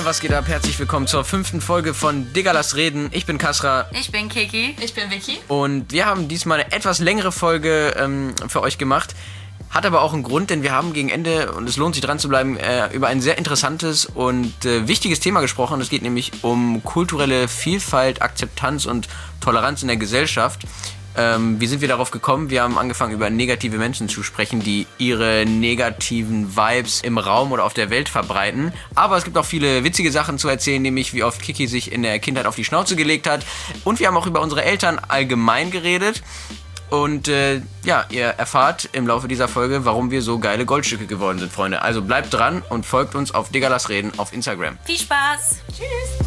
Freunde, was geht ab? Herzlich willkommen zur 5. Folge von Digga, lass reden. Ich bin Kasra. Ich bin Kiki. Ich bin Vicky. Und wir haben diesmal eine etwas längere Folge für euch gemacht. Hat aber auch einen Grund, denn wir haben gegen Ende, und es lohnt sich dran zu bleiben, über ein sehr interessantes und wichtiges Thema gesprochen. Es geht nämlich um kulturelle Vielfalt, Akzeptanz und Toleranz in der Gesellschaft. Wie sind wir darauf gekommen? Wir haben angefangen, über negative Menschen zu sprechen, die ihre negativen Vibes im Raum oder auf der Welt verbreiten. Aber es gibt auch viele witzige Sachen zu erzählen, nämlich wie oft Kiki sich in der Kindheit auf die Schnauze gelegt hat. Und wir haben auch über unsere Eltern allgemein geredet. Und ihr erfahrt im Laufe dieser Folge, warum wir so geile Goldstücke geworden sind, Freunde. Also bleibt dran und folgt uns auf Digga, lass reden auf Instagram. Viel Spaß. Tschüss.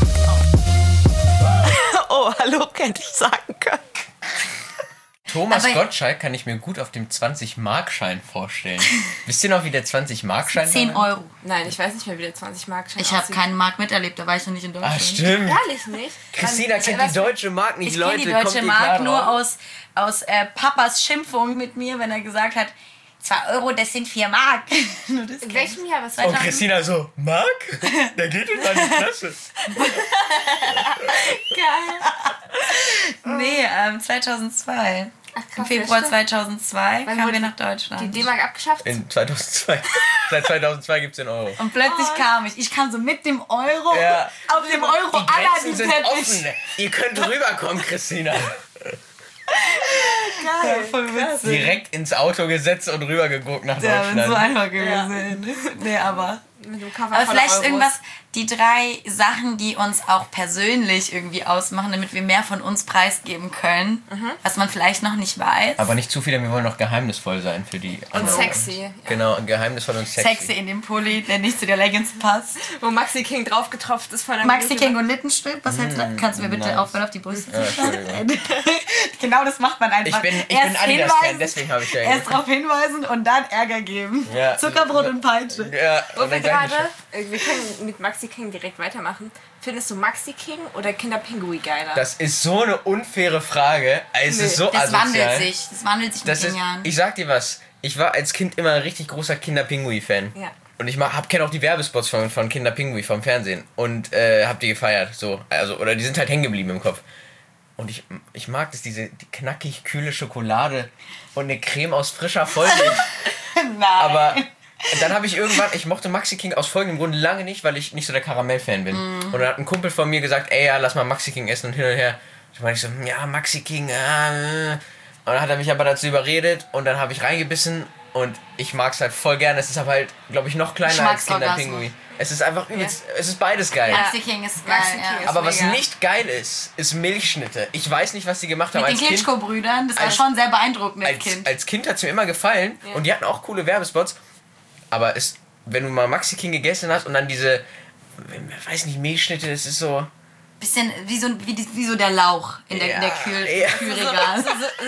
Oh, hallo, hätte ich sagen können. Thomas Gottschalk kann ich mir gut auf dem 20-Mark-Schein vorstellen. Wisst ihr noch, wie der 20-Mark-Schein war? 10 Euro. Nein, ich weiß nicht mehr, wie der 20-Mark-Schein Ich habe keinen Mark miterlebt, da war ich noch nicht in Deutschland. Ah, stimmt. Ehrlich nicht? Christina kennt die deutsche Mark nicht, Ich Leute. kenne die deutsche kommt ihr Mark klar nur drauf? aus Papas Schimpfung mit mir, wenn er gesagt hat, 2 Euro, das sind 4 Mark. Nur das In welchem Jahr? Was Und Christina so, Mark? Der geht in meine Klasse. Geil. Nee, 2002. Ach, krass, Im Februar ja, stimmt. 2002 Wann kamen wurde wir nach Deutschland. Die D-Mark abgeschafft? In 2002. Seit 2002 gibt's den Euro. Und plötzlich kam ich. Ich kam so mit dem Euro. Ja. Auf dem Euro Die Grenzen Aladdin sind Teppich. offen. Ihr könnt rüberkommen, Christina. Geil, voll witzig. Direkt ins Auto gesetzt und rübergeguckt nach Ja, Deutschland. wenn so einfach gewesen. Nee, aber Mit dem Koffer Aber voller vielleicht Euros. irgendwas, die 3 Sachen, die uns auch persönlich irgendwie ausmachen, damit wir mehr von uns preisgeben können, was man vielleicht noch nicht weiß. Aber nicht zu viel, denn wir wollen noch geheimnisvoll sein für die Und anderen. sexy. Genau, geheimnisvoll und sexy. Sexy in dem Pulli, der nicht zu der Leggings passt. Wo Maxi King draufgetropft ist von der Maxi King und Littenstripp, was hältst du? Kannst du mir bitte nice. aufhören, auf die Brüste zu Entschuldigung. schauen? Genau das macht man einfach. Ich bin Erst Adidas-Fan, hinweisen, deswegen habe ich ja erst darauf hinweisen und dann Ärger geben. Ja. Zuckerbrot und Peitsche. Ja, Wo und wir dann gleich gerade, wir können mit Maxi King direkt weitermachen. Findest du Maxi King oder Kinderpingui geiler? Das ist so eine unfaire Frage. Es ist so Das asozial. wandelt sich Das mit ist, den Jahren. ich sag dir was, ich war als Kind immer ein richtig großer Kinderpingui-Fan. Ja. Und ich kenne auch die Werbespots von Kinderpingui vom Fernsehen. Und hab die gefeiert. So. Also, oder die sind halt hängen geblieben im Kopf. Und ich mag das, die knackig kühle Schokolade und eine Creme aus frischer Vollmilch. Nein. Aber dann habe ich ich mochte Maxi King aus folgendem Grund lange nicht, weil ich nicht so der Karamell-Fan bin. Und dann hat ein Kumpel von mir gesagt, ey, ja, lass mal Maxi King essen und hin und her. Dann meinte ich so, ja, Maxi King, Und dann hat er mich aber dazu überredet und dann habe ich reingebissen und ich mag es halt voll gerne. Es ist aber halt, glaube ich, noch kleiner als Kinderpingui. Es ist einfach übelst, es ist beides geil. Maxi King ist geil. Maxi King ja. ist Aber was mega. nicht geil ist Milchschnitte. Ich weiß nicht, was die gemacht haben Mit den als Kind. Klitschko-Brüdern, das war Als- schon sehr beeindruckend als Kind. Als Kind hat es mir immer gefallen und die hatten auch coole Werbespots. Aber wenn du mal Maxi King gegessen hast und dann diese, weiß nicht, Milchschnitte, das ist so... Bisschen wie so der Lauch in der Kühlregal.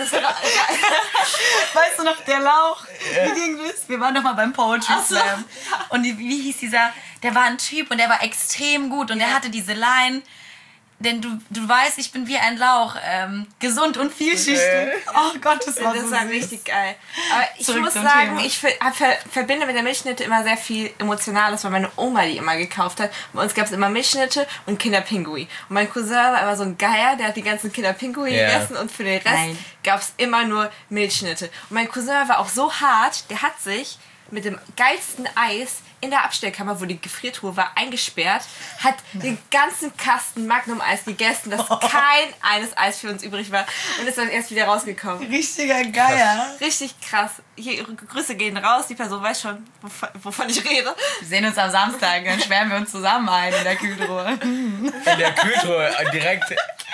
Weißt du noch, der Lauch? Wie ging das? Wir waren doch mal beim Poetry Slam. Und wie hieß dieser? Der war ein Typ und der war extrem gut und der hatte diese Line. Denn du weißt, ich bin wie ein Lauch, gesund und vielschichtig. Oh Gott, das war Das so war süß. richtig geil. Aber ich Zurück muss zum sagen, Thema. ich verbinde mit der Milchschnitte immer sehr viel Emotionales, weil meine Oma die immer gekauft hat. Bei uns gab es immer Milchschnitte und Kinderpingui. Und mein Cousin war immer so ein Geier, der hat die ganzen Kinderpingui gegessen und für den Rest Nein. gab es immer nur Milchschnitte. Und mein Cousin war auch so hart, der hat sich mit dem geilsten Eis in der Abstellkammer, wo die Gefriertruhe war, eingesperrt, hat den ganzen Kasten Magnum-Eis gegessen, dass kein eines Eis für uns übrig war und ist dann erst wieder rausgekommen. Richtiger Geier. Richtig krass. Hier, Grüße gehen raus, die Person weiß schon, wovon ich rede. Wir sehen uns am Samstag, dann schwärmen wir uns zusammen ein in der Kühltruhe. In der Kühltruhe direkt...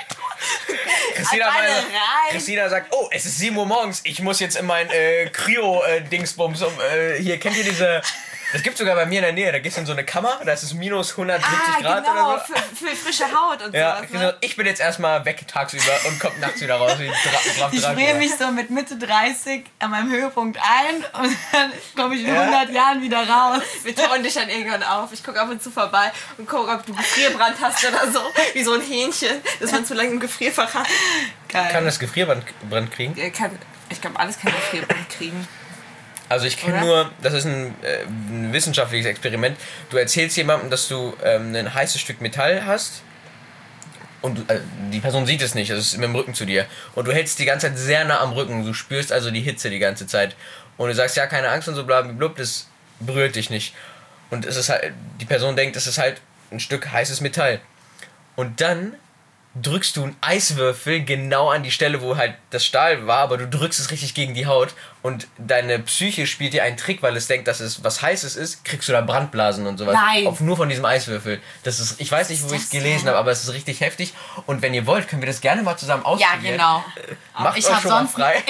Christina sagt, oh, es ist 7 Uhr morgens, ich muss jetzt in mein Kryo-Dingsbums. Hier, kennt ihr diese... Das gibt sogar bei mir in der Nähe, da gehst du in so eine Kammer, da ist es minus 170 Grad genau, oder so. für frische Haut und Ja, sowas. Ne? ich bin jetzt erstmal weg tagsüber und komm nachts wieder raus. Wie Ich friere mich so mit Mitte 30 an meinem Höhepunkt ein und dann komme ich in 100 Jahren wieder raus. Wir tauen dich dann irgendwann auf. Ich gucke ab und zu vorbei und gucke, ob du Gefrierbrand hast oder so. Wie so ein Hähnchen, das man zu lange im Gefrierfach hat. Geil. Kann das Gefrierbrand kriegen? Ich glaube, alles kann Gefrierbrand kriegen. Also ich kenne nur, das ist ein wissenschaftliches Experiment. Du erzählst jemandem, dass du ein heißes Stück Metall hast und die Person sieht es nicht, das ist mit dem Rücken zu dir. Und du hältst die ganze Zeit sehr nah am Rücken, du spürst also die Hitze die ganze Zeit. Und du sagst, ja, keine Angst und so blablabla, das berührt dich nicht. Und es ist halt, die Person denkt, es ist halt ein Stück heißes Metall. Und dann drückst du einen Eiswürfel genau an die Stelle, wo halt das Stahl war, aber du drückst es richtig gegen die Haut und deine Psyche spielt dir einen Trick, weil es denkt, dass es was Heißes ist, kriegst du da Brandblasen und sowas. Nein. Nur von diesem Eiswürfel. Das ist, ich weiß nicht, wo ich es gelesen habe, aber es ist richtig heftig. Und wenn ihr wollt, können wir das gerne mal zusammen ausprobieren. Ja, genau. Macht Ich euch hab schon mal sonst frei.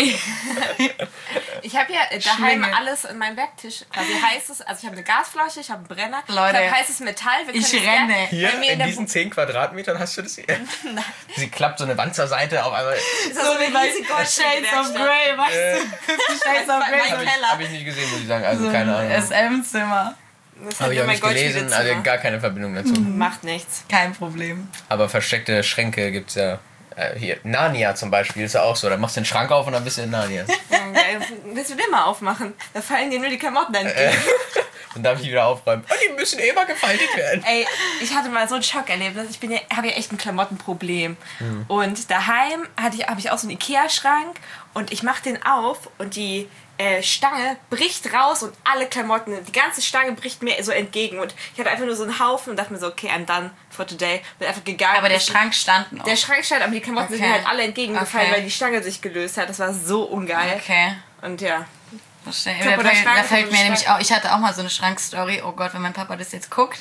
Ich habe ja daheim Schlinge. alles in meinem Werktisch. Quasi heißes, also ich habe eine Gasflasche, ich habe einen Brenner, Leute, ich habe heißes Metall. Wir ich können es renne. gerne Hier bei mir in der diesen 10 Quadratmetern hast du das hier. Sie klappt so eine Wand zur Seite auf einmal. Ist das so eine riesige Shades of Grey, weißt du? 50 Shades of Grey. Habe ich nicht gesehen, muss ich sagen. Also keine Ahnung. SM-Zimmer. Habe ich auch nicht gelesen, also gar keine Verbindung dazu. Macht nichts. Kein Problem. Aber versteckte Schränke gibt's ja. Hier, Narnia zum Beispiel ist ja auch so. Da machst du den Schrank auf und dann bist du in Narnia. Willst du den mal aufmachen? Da fallen dir nur die Klamotten entgegen. Dann darf ich die wieder aufräumen. Und die müssen immer gefaltet werden. Ey, ich hatte mal so ein Schockerlebnis. Ich habe ja echt ein Klamottenproblem. Und daheim habe ich auch so einen Ikea-Schrank und ich mache den auf und die Stange bricht raus und alle Klamotten, die ganze Stange bricht mir so entgegen. Und ich hatte einfach nur so einen Haufen und dachte mir so, okay, I'm done for today. Bin einfach gegangen. Aber der Schrank stand noch. Der Schrank stand, aber die Klamotten sind mir halt alle entgegengefallen, weil die Stange sich gelöst hat. Das war so ungeil. Okay. Und ja. Verstehe. Kaputter Da Schrank, fällt mir kaputter nämlich auch, ich hatte auch mal so eine Schrankstory. Oh Gott, wenn mein Papa das jetzt guckt.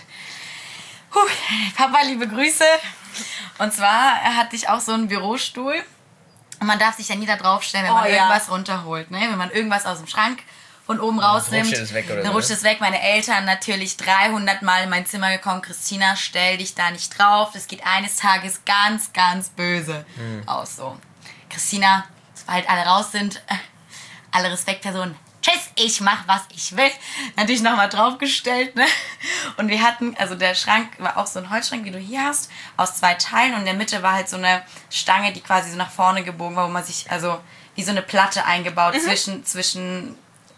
Papa, liebe Grüße. Und zwar hatte ich auch so einen Bürostuhl. Und man darf sich ja nie da draufstellen, wenn man irgendwas runterholt. Ne? Wenn man irgendwas aus dem Schrank von oben rausnimmt, rutscht es weg oder dann so, rutscht es weg. Meine Eltern natürlich 300 Mal in mein Zimmer gekommen. Christina, stell dich da nicht drauf. Das geht eines Tages ganz, ganz böse aus. So. Christina, sobald alle raus sind, alle Respektpersonen, tschüss, ich mach, was ich will. Natürlich nochmal draufgestellt, ne? Und wir hatten, also der Schrank war auch so ein Holzschrank, wie du hier hast, aus 2 Teilen. Und in der Mitte war halt so eine Stange, die quasi so nach vorne gebogen war, wo man sich, also wie so eine Platte eingebaut zwischen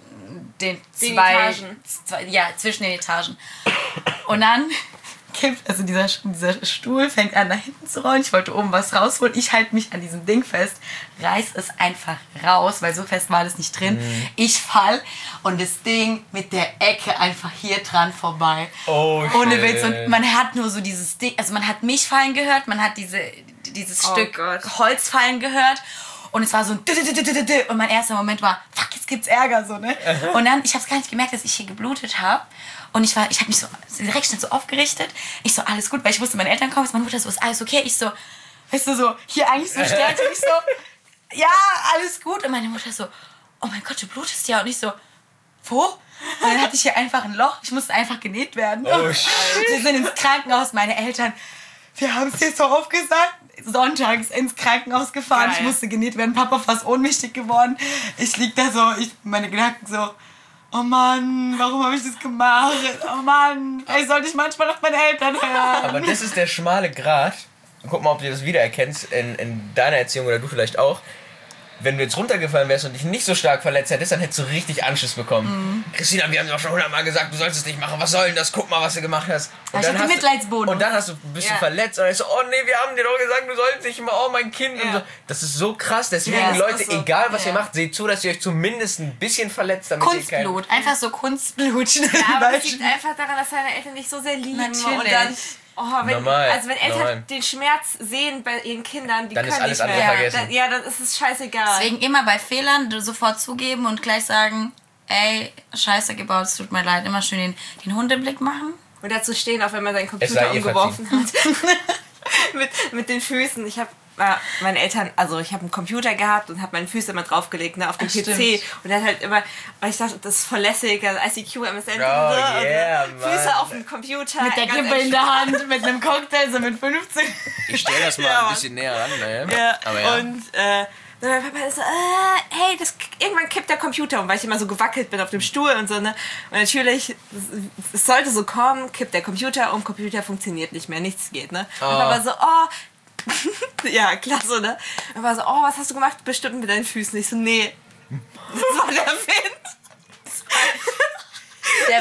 den Etagen. Zwischen den Etagen. Und dann kippt, also dieser Stuhl fängt an nach hinten zu rollen. Ich wollte oben was rausholen. Ich halte mich an diesem Ding fest, reiß es einfach raus, weil so fest war das nicht drin. Ich fall und das Ding mit der Ecke einfach hier dran vorbei. Oh, ohne Witz. Und man hat nur so dieses Ding, also man hat mich fallen gehört, man hat dieses Stück Holz fallen gehört. Und es war so ein und mein erster Moment war, fuck, jetzt gibt's Ärger, so, ne? Und dann, ich hab's gar nicht gemerkt, dass ich hier geblutet habe. Und ich habe mich so direkt schnell so aufgerichtet. Ich so, alles gut, weil ich wusste, meine Eltern kommen. Meine Mutter so, ist alles okay? Ich so, weißt du, so, hier eigentlich so stärkt. Und ich so, ja, alles gut. Und meine Mutter so, oh mein Gott, du blutest ja. Und ich so, wo? Und dann hatte ich hier einfach ein Loch. Ich musste einfach genäht werden. Oh, shit. Wir sind ins Krankenhaus, meine Eltern, wir haben es dir so oft gesagt. Sonntags ins Krankenhaus gefahren. Geil. Ich musste genäht werden. Papa fast ohnmächtig geworden. Ich lieg da so, meine Gedanken so, oh Mann, warum habe ich das gemacht? Oh Mann, vielleicht sollte ich manchmal auf meine Eltern hören. Aber das ist der schmale Grat. Guck mal, ob du das wiedererkennst in deiner Erziehung oder du vielleicht auch. Wenn du jetzt runtergefallen wärst und dich nicht so stark verletzt hättest, dann hättest du richtig Anschiss bekommen. Christina, wir haben dir auch schon 100-mal gesagt, du sollst es nicht machen. Was soll denn das? Guck mal, was du gemacht hast. Und Ich hatte Mitleidsbonus. Und dann bist du verletzt und dann so, oh nee, wir haben dir doch gesagt, du sollst nicht mal, oh mein Kind. Und so. Das ist so krass. Deswegen, Ja, Leute, so. egal was ihr macht, seht zu, dass ihr euch zumindest ein bisschen verletzt, damit Kunstblut, einfach so Kunstblut. Ja, aber es liegt einfach daran, dass deine Eltern dich so sehr lieben. Natürlich. Und dann, wenn Normal, wenn Eltern normal. den Schmerz sehen bei ihren Kindern, die Dann ist können alles nicht andere mehr. vergessen. Dann ist es scheißegal. Deswegen immer bei Fehlern sofort zugeben und gleich sagen, ey, Scheiße gebaut, es tut mir leid. Immer schön den Hundeblick machen. Und dazu stehen, auch wenn man seinen Es sei Computer ihr umgeworfen hat. mit den Füßen. Ich habe meine Eltern, also ich habe einen Computer gehabt und habe meine Füße immer draufgelegt, ne, auf den Ach, PC. stimmt. Und dann halt immer, weil ich dachte, das ist voll lässig, also ICQ, MSN, yeah, Füße Mann. auf dem Computer. Mit der ganz Kippe in der Hand, mit einem Cocktail, so mit 15. Ich stell das mal Ja, ein bisschen näher ran, ne? Ja, Aber ja. und dann mein Papa ist so, hey, irgendwann kippt der Computer um, weil ich immer so gewackelt bin auf dem Stuhl und so, ne? Und natürlich, es sollte so kommen, kippt der Computer um, Computer funktioniert nicht mehr, nichts geht, ne? Und Papa so, ja, klasse, ne? Und Papa so, was hast du gemacht? Bestimmt mit deinen Füßen. Ich so, nee, das war der Wind.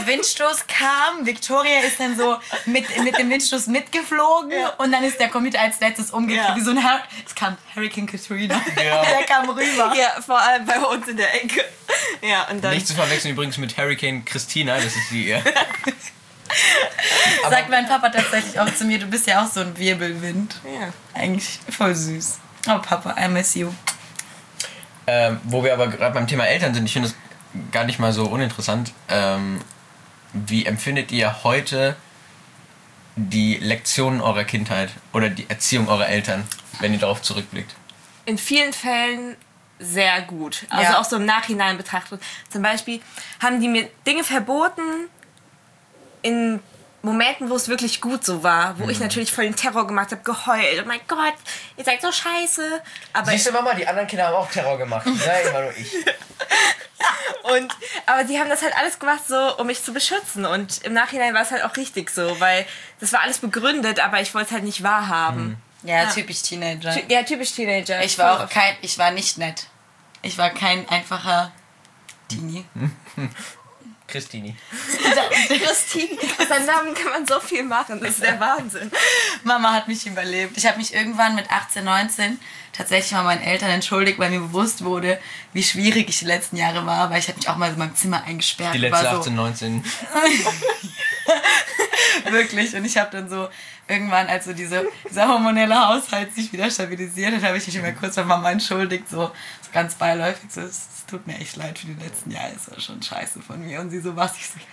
der Windstoß kam, Victoria ist dann so mit dem Windstoß mitgeflogen und dann ist der Computer als letztes umgekehrt. Wie so ein es kam Hurricane Katrina. Ja. Der kam rüber. Ja, vor allem bei uns in der Ecke. Ja, und dann... Nicht zu verwechseln übrigens mit Hurricane Christina, das ist die... Sagt mein Papa tatsächlich auch zu mir, du bist ja auch so ein Wirbelwind. Ja. Eigentlich voll süß. Oh Papa, I miss you. Wo wir aber gerade beim Thema Eltern sind, ich finde es gar nicht mal so uninteressant. Wie empfindet ihr heute die Lektionen eurer Kindheit oder die Erziehung eurer Eltern, wenn ihr darauf zurückblickt? In vielen Fällen sehr gut. Also auch so im Nachhinein betrachtet. Zum Beispiel haben die mir Dinge verboten in Momenten, wo es wirklich gut so war, wo ich natürlich voll den Terror gemacht habe, geheult. Oh mein Gott, ihr seid so scheiße. Aber Siehst du, Mama, die anderen Kinder haben auch Terror gemacht. Nein, immer nur ich. aber die haben das halt alles gemacht, so um mich zu beschützen. Und im Nachhinein war es halt auch richtig so, weil das war alles begründet, aber ich wollte es halt nicht wahrhaben. Ja, typisch Teenager. Ja, typisch Teenager. Ich war nicht nett. Ich war kein einfacher Teenie. Christini. Christine, aus deinem Namen kann man so viel machen, das ist der Wahnsinn. Mama hat mich überlebt. Ich habe mich irgendwann mit 18, 19 tatsächlich mal meinen Eltern entschuldigt, weil mir bewusst wurde, wie schwierig ich die letzten Jahre war, weil ich habe mich auch mal in meinem Zimmer eingesperrt. Die letzte war so 18, 19. Wirklich. Und ich habe dann so irgendwann, als so dieser hormonelle Haushalt sich wieder stabilisiert hat, habe ich mich immer kurz bei Mama entschuldigt, so ganz beiläufig. So, es tut mir echt leid für die letzten Jahre, es war schon scheiße von mir. Und sie so, was? Ich so,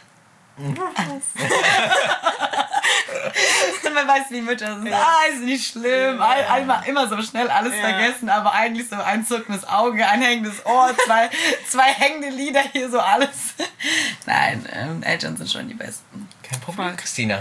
man weiß, wie Mütter sind. Ist nicht schlimm. Immer so schnell alles vergessen, aber eigentlich so ein zuckendes Auge, ein hängendes Ohr, zwei hängende Lider hier, so alles. Nein, Eltern sind schon die Besten. Kein Problem, Christina.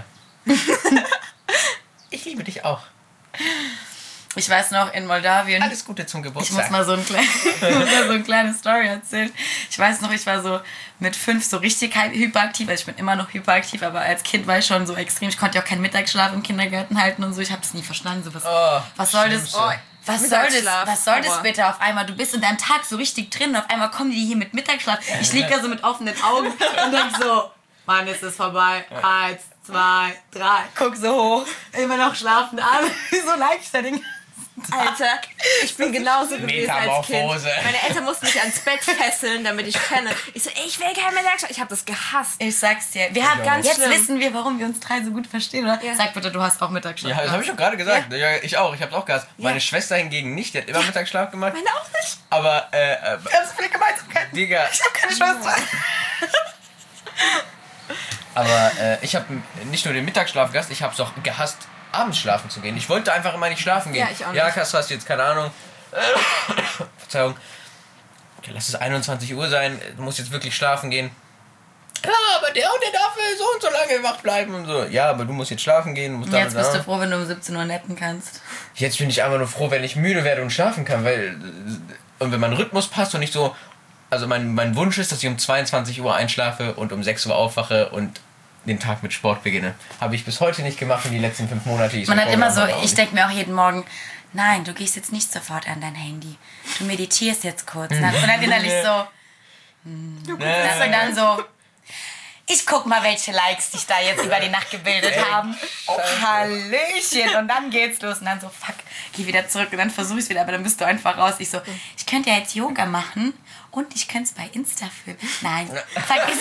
Ich liebe dich auch. Ich weiß noch, in Moldawien... Alles Gute zum Geburtstag. Ich muss mal so eine kleine Story erzählen. Ich weiß noch, ich war so mit 5 so richtig hyperaktiv. Also ich bin immer noch hyperaktiv, aber als Kind war ich schon so extrem. Ich konnte ja auch keinen Mittagsschlaf im Kindergarten halten und so. Ich habe das nie verstanden. So, was soll das? Was soll das bitte auf einmal? Du bist in deinem Tag so richtig drin und auf einmal kommen die hier mit Mittagsschlaf. Ich liege da so mit offenen Augen und denk so, Mann, ist es vorbei. 1, 2, 3. Guck so hoch. Immer noch schlafen alle. So leicht da Ding. Alter, ich bin genauso gewesen als Kind. Meine Eltern mussten mich ans Bett fesseln, damit ich penne. Ich so, ich will kein Mittagsschlaf. Ich habe das gehasst. Ich sag's dir. Jetzt wissen wir, warum wir uns 3 so gut verstehen, oder? Ja. Sag bitte, du hast auch Mittagsschlaf. Ja, das habe ich doch gerade gesagt. Ja, ich auch. Ich hab's auch gehasst. Ja. Meine Schwester hingegen nicht. Die hat immer Mittagsschlaf gemacht. Meine auch nicht. Aber, wir haben so viele Gemeinsamkeiten. Digga. Ich hab keine Schwester. Aber ich habe nicht nur den Mittagsschlaf gehasst, ich habe es auch gehasst, abends schlafen zu gehen. Ich wollte einfach immer nicht schlafen gehen. Ja, ich auch nicht. Ja, Kasper, hast jetzt keine Ahnung. Verzeihung. Okay, lass es 21 Uhr sein, du musst jetzt wirklich schlafen gehen. Ja, aber der darf so und so lange wach bleiben und so. Ja, aber du musst jetzt schlafen gehen. Musst jetzt bist du froh, wenn du um 17 Uhr nappen kannst. Jetzt bin ich einfach nur froh, wenn ich müde werde und schlafen kann, und wenn mein Rhythmus passt und nicht so... Also mein Wunsch ist, dass ich um 22 Uhr einschlafe und um 6 Uhr aufwache und den Tag mit Sport beginne. Habe ich bis heute nicht gemacht in die letzten 5 Monate. Man hat immer so, ich denke mir auch jeden Morgen, nein, du gehst jetzt nicht sofort an dein Handy. Du meditierst jetzt kurz. Und dann innerlich so, und dann so, ich guck mal, welche Likes sich da jetzt über die Nacht gebildet haben. Oh, Hallöchen. Und dann geht's los. Und dann so, fuck, geh wieder zurück. Und dann versuch ich's wieder, aber dann bist du einfach raus. Ich so, ich könnte ja jetzt Yoga machen und ich könnte es bei Insta filmen. Nein, vergiss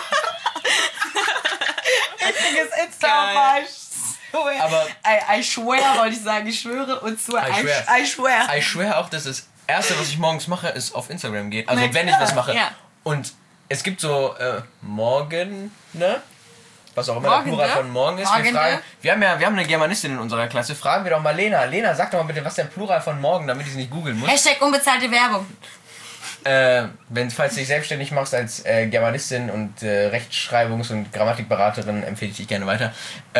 es. Insta aber I swear, wollte ich sagen. Ich schwöre und zwar I swear. I swear auch, dass das Erste, was ich morgens mache, ist auf Instagram gehen. Also wenn ich was mache. Ja. Und es gibt so morgen, ne? Was auch immer der Plural von morgen ist. Wir haben eine Germanistin in unserer Klasse. Fragen wir doch mal Lena. Lena, sag doch mal bitte, was der Plural von morgen, damit ich es nicht googeln muss. Hashtag unbezahlte Werbung. Falls du dich selbstständig machst als Germanistin und Rechtschreibungs- und Grammatikberaterin, empfehle ich dich gerne weiter.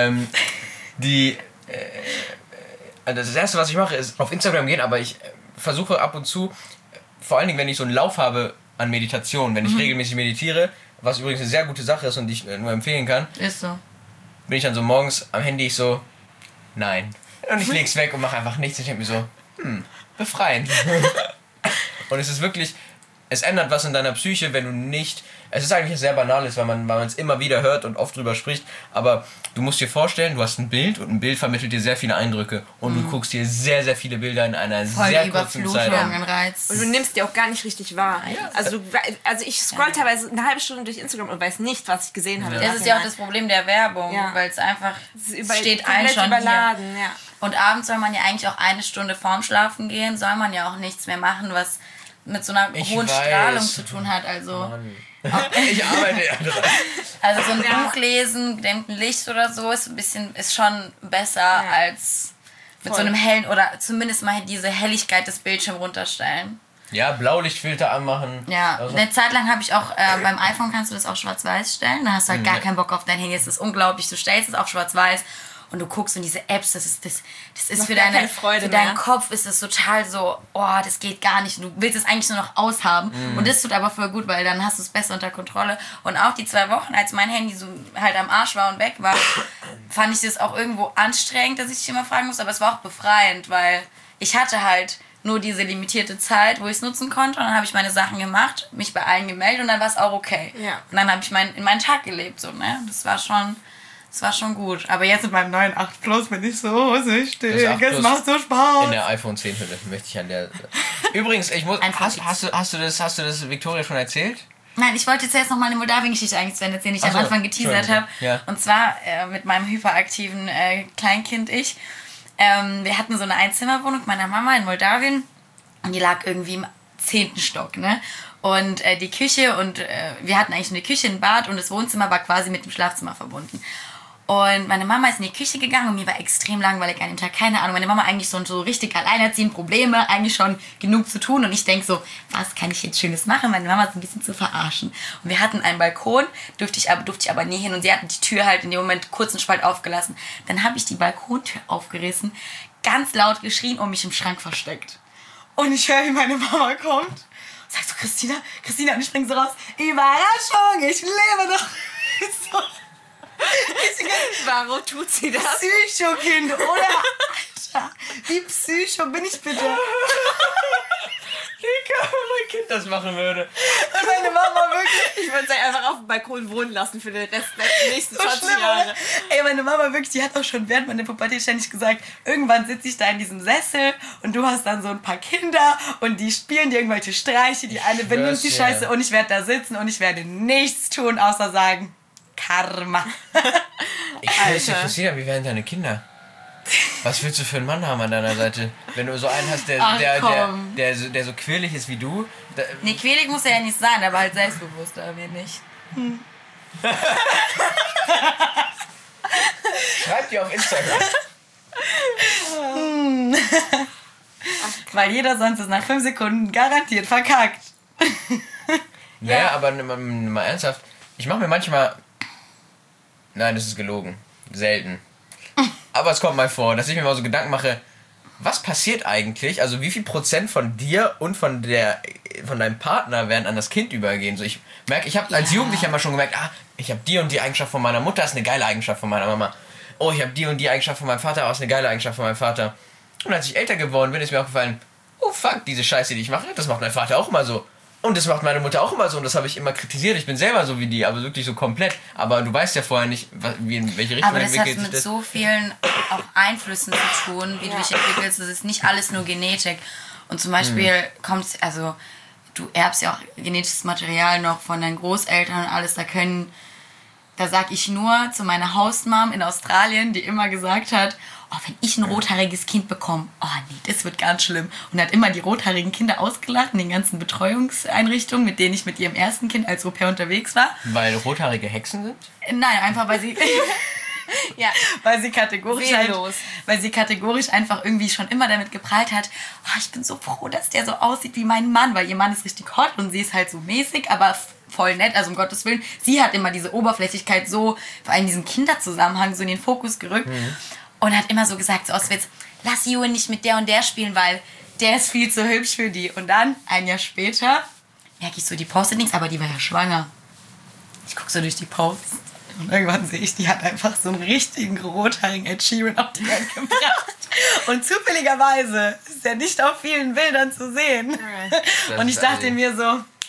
Das Erste, was ich mache, ist auf Instagram gehen, aber ich versuche ab und zu, vor allen Dingen, wenn ich so einen Lauf habe an Meditation, wenn ich regelmäßig meditiere, was übrigens eine sehr gute Sache ist und die ich nur empfehlen kann, ist so. bin ich dann so morgens am Handy so, nein. Und ich leg's weg und mache einfach nichts. Ich denke mir so, befreiend. Und es ist wirklich, es ändert was in deiner Psyche, wenn du nicht... Es ist eigentlich sehr banales, weil man es immer wieder hört und oft drüber spricht, aber du musst dir vorstellen, du hast ein Bild und ein Bild vermittelt dir sehr viele Eindrücke und du guckst dir sehr, sehr viele Bilder in einer sehr kurzen Zeit an. Und du nimmst die auch gar nicht richtig wahr. Ja. Also ich scroll teilweise eine halbe Stunde durch Instagram und weiß nicht, was ich gesehen habe. Das ist ja auch das Problem der Werbung, weil es einfach steht ein schon überladen. Hier. Ja. Und abends soll man ja eigentlich auch 1 Stunde vorm Schlafen gehen, soll man ja auch nichts mehr machen, was mit so einer hohen Strahlung zu tun hat. Also ich arbeite ja dran. Also so ein Buch lesen, gedämmtem Licht oder so ist schon besser als mit so einem hellen oder zumindest mal diese Helligkeit des Bildschirms runterstellen. Ja, Blaulichtfilter anmachen. Ja, also. Eine Zeit lang habe ich auch, beim iPhone kannst du das auch schwarz-weiß stellen. Da hast du halt gar keinen Bock auf dein Handy. Es ist unglaublich. Du stellst es auf schwarz-weiß und du guckst in diese Apps, das ist für deinen Kopf ist es total so, das geht gar nicht. Du willst es eigentlich nur noch aushaben. Und das tut aber voll gut, weil dann hast du es besser unter Kontrolle. Und auch die 2 Wochen, als mein Handy so halt am Arsch war und weg war, fand ich das auch irgendwo anstrengend, dass ich dich immer fragen muss. Aber es war auch befreiend, weil ich hatte halt nur diese limitierte Zeit, wo ich es nutzen konnte. Und dann habe ich meine Sachen gemacht, mich bei allen gemeldet und dann war es auch okay. Ja. Und dann habe ich in meinen Tag gelebt. So, ne? Das war schon gut. Aber jetzt mit meinem neuen 8 Plus bin ich so süchtig. Es macht so Spaß. In der iPhone 10 Hülle möchte ich an der... Übrigens, hast du das Victoria schon erzählt? Nein, ich wollte jetzt noch mal eine Moldawien-Geschichte eigentlich zu Ende erzählen, die ich am Anfang geteasert habe. Ja. Und zwar mit meinem hyperaktiven Kleinkind ich. Wir hatten so eine Einzimmerwohnung meiner Mama in Moldawien und die lag irgendwie im 10. Stock, ne? Und die Küche und wir hatten eigentlich eine Küche, ein Bad und das Wohnzimmer war quasi mit dem Schlafzimmer verbunden. Und meine Mama ist in die Küche gegangen und mir war extrem langweilig an dem Tag. Keine Ahnung, meine Mama eigentlich so richtig alleinerziehend, Probleme, eigentlich schon genug zu tun. Und ich denke so, was kann ich jetzt Schönes machen? Meine Mama ist ein bisschen zu verarschen. Und wir hatten einen Balkon, durfte ich aber nie hin. Und sie hatten die Tür halt in dem Moment kurz einen Spalt aufgelassen. Dann habe ich die Balkontür aufgerissen, ganz laut geschrien und mich im Schrank versteckt. Und ich höre, wie meine Mama kommt. Sagt so, Christina, und ich springe so raus. Überraschung, ich lebe noch. So. Warum tut sie das? Psycho-Kind, oder? Alter, wie psycho bin ich bitte? Mein Kind das machen würde. Und meine Mama wirklich... Ich würde sie einfach auf dem Balkon wohnen lassen für den Rest der nächsten 20 Jahre. Oder? Ey, meine Mama wirklich, die hat auch schon während meiner Pubertät ständig gesagt, irgendwann sitze ich da in diesem Sessel und du hast dann so ein paar Kinder und die spielen dir irgendwelche Streiche, die eine benimmt die Scheiße und ich werde da sitzen und ich werde nichts tun, außer sagen... Karma. Ich weiß nicht, Christina, wie werden deine Kinder? Was willst du für einen Mann haben an deiner Seite? Wenn du so einen hast, der so quirlig ist wie du. Nee, quirlig muss er ja nicht sein, aber halt selbstbewusst, aber mir nicht. Schreibt dir auf Instagram. Weil jeder sonst ist nach 5 Sekunden garantiert verkackt. Naja, aber mal ernsthaft. Ich mache mir manchmal... Nein, das ist gelogen. Selten. Aber es kommt mal vor, dass ich mir mal so Gedanken mache, was passiert eigentlich? Also wie viel Prozent von dir und von deinem Partner werden an das Kind übergehen? So, ich merke, ich habe als Jugendlicher mal schon gemerkt, ich habe die und die Eigenschaft von meiner Mutter, ist eine geile Eigenschaft von meiner Mama. Oh, ich habe die und die Eigenschaft von meinem Vater, ist eine geile Eigenschaft von meinem Vater. Und als ich älter geworden bin, ist mir aufgefallen, oh fuck, diese Scheiße, die ich mache, das macht mein Vater auch immer so. Und das macht meine Mutter auch immer so und das habe ich immer kritisiert. Ich bin selber so wie die, aber wirklich so komplett. Aber du weißt ja vorher nicht, in welche Richtung entwickelt sich das. Aber das hat mit so vielen auch Einflüssen zu tun, wie du dich entwickelst. Das ist nicht alles nur Genetik. Und zum Beispiel du erbst ja auch genetisches Material noch von deinen Großeltern und alles. Da sag ich nur zu meiner Hausmam in Australien, die immer gesagt hat, wenn ich ein rothaariges Kind bekomme, das wird ganz schlimm. Und hat immer die rothaarigen Kinder ausgelacht in den ganzen Betreuungseinrichtungen, mit denen ich mit ihrem ersten Kind als Au-pair unterwegs war. Weil rothaarige Hexen sind? Nein, einfach weil sie... weil sie kategorisch einfach irgendwie schon immer damit geprahlt hat, ich bin so froh, dass der so aussieht wie mein Mann, weil ihr Mann ist richtig hot und sie ist halt so mäßig, aber voll nett, also um Gottes Willen. Sie hat immer diese Oberflächlichkeit so, vor allem diesen Kinderzusammenhang so in den Fokus gerückt. Und hat immer so gesagt, so aus Witz, lass Ewan nicht mit der und der spielen, weil der ist viel zu hübsch für die. Und dann, ein Jahr später, merke ich so, die postet nichts, aber die war ja schwanger. Ich gucke so durch die Posts und irgendwann sehe ich, die hat einfach so einen richtigen rothaarigen Ed Sheeran auf die Welt gebracht. Und zufälligerweise ist er nicht auf vielen Bildern zu sehen. Und ich dachte mir so,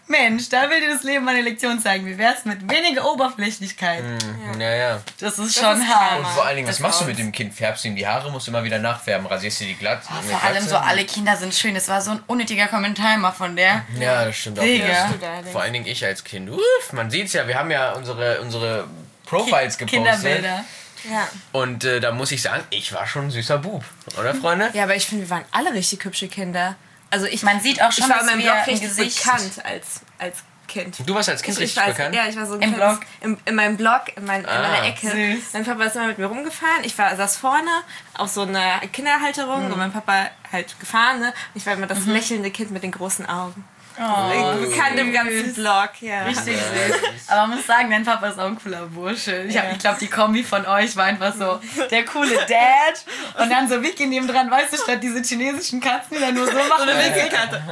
Mensch, da will dir das Leben mal eine Lektion zeigen. Wie wär's mit weniger Oberflächlichkeit? Ja. Das ist schon hart. Und vor allen Dingen, was machst du mit dem Kind? Färbst du ihm die Haare, musst du immer wieder nachfärben, rasierst du die glatt? Vor allem so, alle Kinder sind schön. Das war so ein unnötiger Kommentar immer von der. Ja, das stimmt auch. Digga. Ja, vor allen Dingen ich als Kind. Man sieht's ja, wir haben ja unsere Profiles gepostet. Kinderbilder. Ja. Und da muss ich sagen, ich war schon ein süßer Bub. Oder, Freunde? Ja, aber ich finde, wir waren alle richtig hübsche Kinder. Also Man sieht auch schon, ich war dass in meinem wir Blog ein richtig Gesicht... bekannt als Kind. Du warst als Kind richtig bekannt? Ja, ich war so ein Im kleines- Blog? In meinem Blog, in meiner Ecke. Süß. Mein Papa ist immer mit mir rumgefahren. Ich saß vorne auf so einer Kinderhalterung und mein Papa halt gefahren. Ne? Und ich war immer das lächelnde Kind mit den großen Augen. Bekannt im ganzen Blog. Ja. Richtig süß. Aber man muss sagen, dein Papa ist auch ein cooler Bursche. Ich glaube, die Kombi von euch war einfach so der coole Dad und dann so Vicky neben dran, weißt du, statt diese chinesischen Katzen, die dann nur so machen. So eine Wickelkarte.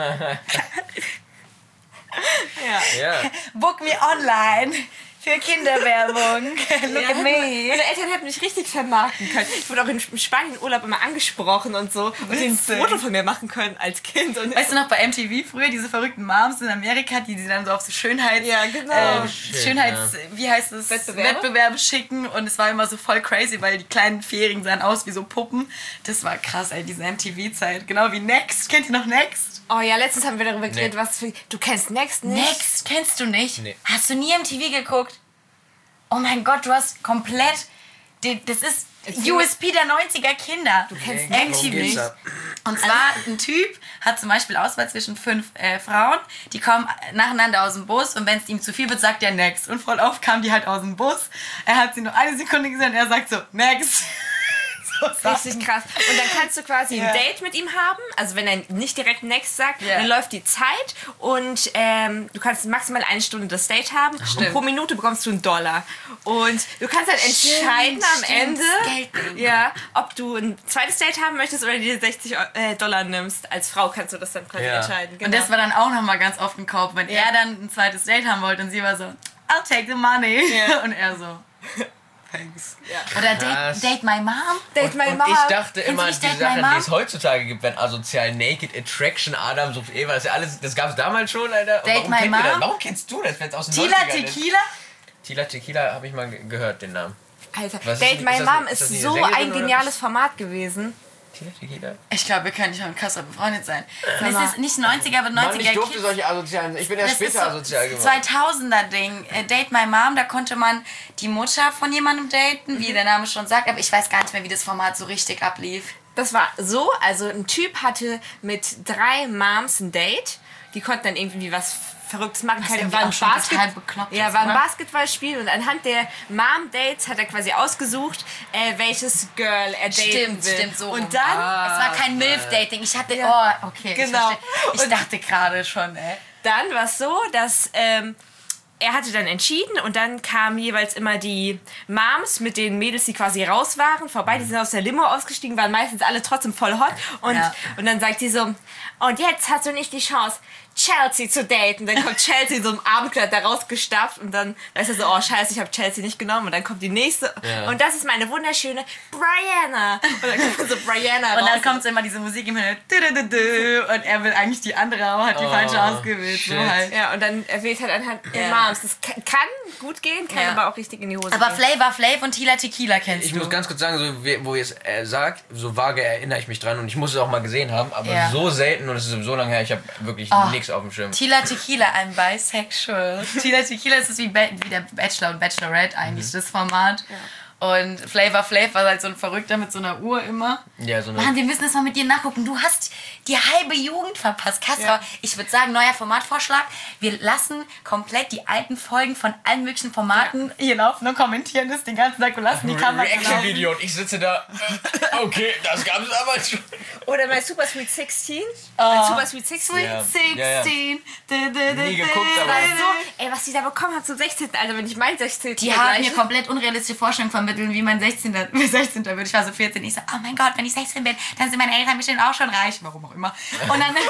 Ja. Book me online für Kinderwerbung. Look at me. Meine Eltern hätten mich richtig vermarkten können. Ich wurde auch in Spanien-Urlaub immer angesprochen und so. Und ein Foto von mir machen können als Kind. Und Weißt du noch, bei MTV früher, diese verrückten Moms in Amerika, die dann so auf so wie heißt es? Wettbewerbe schicken und es war immer so voll crazy, weil die kleinen Fährigen sahen aus wie so Puppen. Das war krass, ey, diese MTV-Zeit. Genau wie Next. Kennt ihr noch Next? oh ja, letztens haben wir darüber geredet, du kennst Next nicht? Next kennst du nicht? Nee. Hast du nie MTV geguckt? Oh mein Gott, du hast komplett... Das ist USP der 90er Kinder. Du kennst MTV nicht. Und zwar ein Typ hat zum Beispiel Auswahl zwischen 5 Frauen, die kommen nacheinander aus dem Bus und wenn es ihm zu viel wird, sagt er next. Und voll oft kamen die halt aus dem Bus. Er hat sie nur eine Sekunde gesehen und er sagt so, next. Richtig krass. Und dann kannst du quasi ein Date mit ihm haben. Also wenn er nicht direkt next sagt, dann läuft die Zeit und du kannst maximal 1 Stunde das Date haben. Und pro Minute bekommst du $1. Und du kannst halt entscheiden am Ende, ob du ein zweites Date haben möchtest oder dir $60 nimmst. Als Frau kannst du das dann quasi entscheiden. Genau. Und das war dann auch nochmal ganz oft ein Kauf, wenn er dann ein zweites Date haben wollte und sie war so, I'll take the money. Und er so... Thanks. Ja. Oder Date My Mom. Date My Mom. Und ich dachte immer, die Date My Sachen, Mom? die es heutzutage gibt, wenn asozial, Naked Attraction, Adam sucht Eva, das ist ja alles, das gab es damals schon, Alter. Und Date warum My kennt ihr das? Mom? Warum kennst du das, wenn es aus den Tila 90ern ist? Tequila? Tila Tequila habe ich mal gehört, den Namen. Alter, Was ist Date das- My ist das- Mom ist ist das eine so Sängerin ein oder geniales Format gewesen. Tila Tequila? Ich glaube, wir können nicht mal mit Kasper befreundet sein. Und es ist nicht 90er, aber 90er Mann, ich durfte Kids. solche asozialen, ich bin ja Das ist später so asozial geworden. 2000er-Ding. Date My Mom, da konnte man die Mutter von jemandem daten, wie der Name schon sagt, aber ich weiß gar nicht mehr, wie das Format so richtig ablief. Das war so, also ein Typ hatte mit 3 Moms ein Date. Die konnten dann irgendwie was Verrücktes machen. irgendwie War ein auch schon total bekloppt ja, ist, war ein oder? Basketballspiel und anhand der Mom-Dates hat er quasi ausgesucht, welches Girl er daten will. Stimmt, so. Und dann... Es war kein MILF-Dating. Ich hatte, okay. Genau. Ich dachte gerade schon, Dann war es so, dass er hatte dann entschieden und dann kamen jeweils immer die Moms mit den Mädels, die quasi raus waren, vorbei. Die sind aus der Limo ausgestiegen, waren meistens alle trotzdem voll hot. Und dann sagt die so, und jetzt hast du nicht die Chance, Chelsea zu daten. Dann kommt Chelsea in so einem Abendkleid da rausgestapft und dann ist er so, oh scheiße, ich habe Chelsea nicht genommen. Und dann kommt die nächste und das ist meine wunderschöne Brianna. Und dann kommt so Brianna raus. Und dann kommt immer diese Musik im Hintergrund und er will eigentlich die andere, aber hat die falsche ausgewählt. So halt. Ja, und dann erwähnt halt anhand der Moms. Das kann gut gehen, kann aber auch richtig in die Hose Aber gehen. Flavor Flav und Tila Tequila kennst Ich du. muss ganz kurz sagen, so, wo ihr es sagt, so vage erinnere ich mich dran und ich muss es auch mal gesehen haben, aber so selten und es ist so lange her, ich habe wirklich nichts auf dem Schirm. Tila Tequila, I'm bisexual. Tila Tequila ist wie der Bachelor und Bachelorette eigentlich, das Format. Ja. Und Flavor Flav war halt so ein Verrückter mit so einer Uhr immer. Ja, so eine Mann, wir müssen das mal mit dir nachgucken. Du hast die halbe Jugend verpasst. Kasper, ich würde sagen, neuer Formatvorschlag. Wir lassen komplett die alten Folgen von allen möglichen Formaten hier laufen und kommentieren das den ganzen Tag und lassen die Kamera laufen. Reaction-Video und ich sitze da, okay, das gab es aber schon. Oder bei Super Sweet 16. Bei Super Sweet 16. Ja. 16. Nie geguckt, aber... So, ey, was die da bekommen haben zum 16. Also wenn ich mein 16. Die haben mir komplett unrealistische Vorstellungen vermitteln, wie mein 16. wird. Ich war so 14. Ich so, oh mein Gott, wenn ich 16 bin, dann sind meine Eltern bestimmt auch schon reich. Warum auch immer. Und dann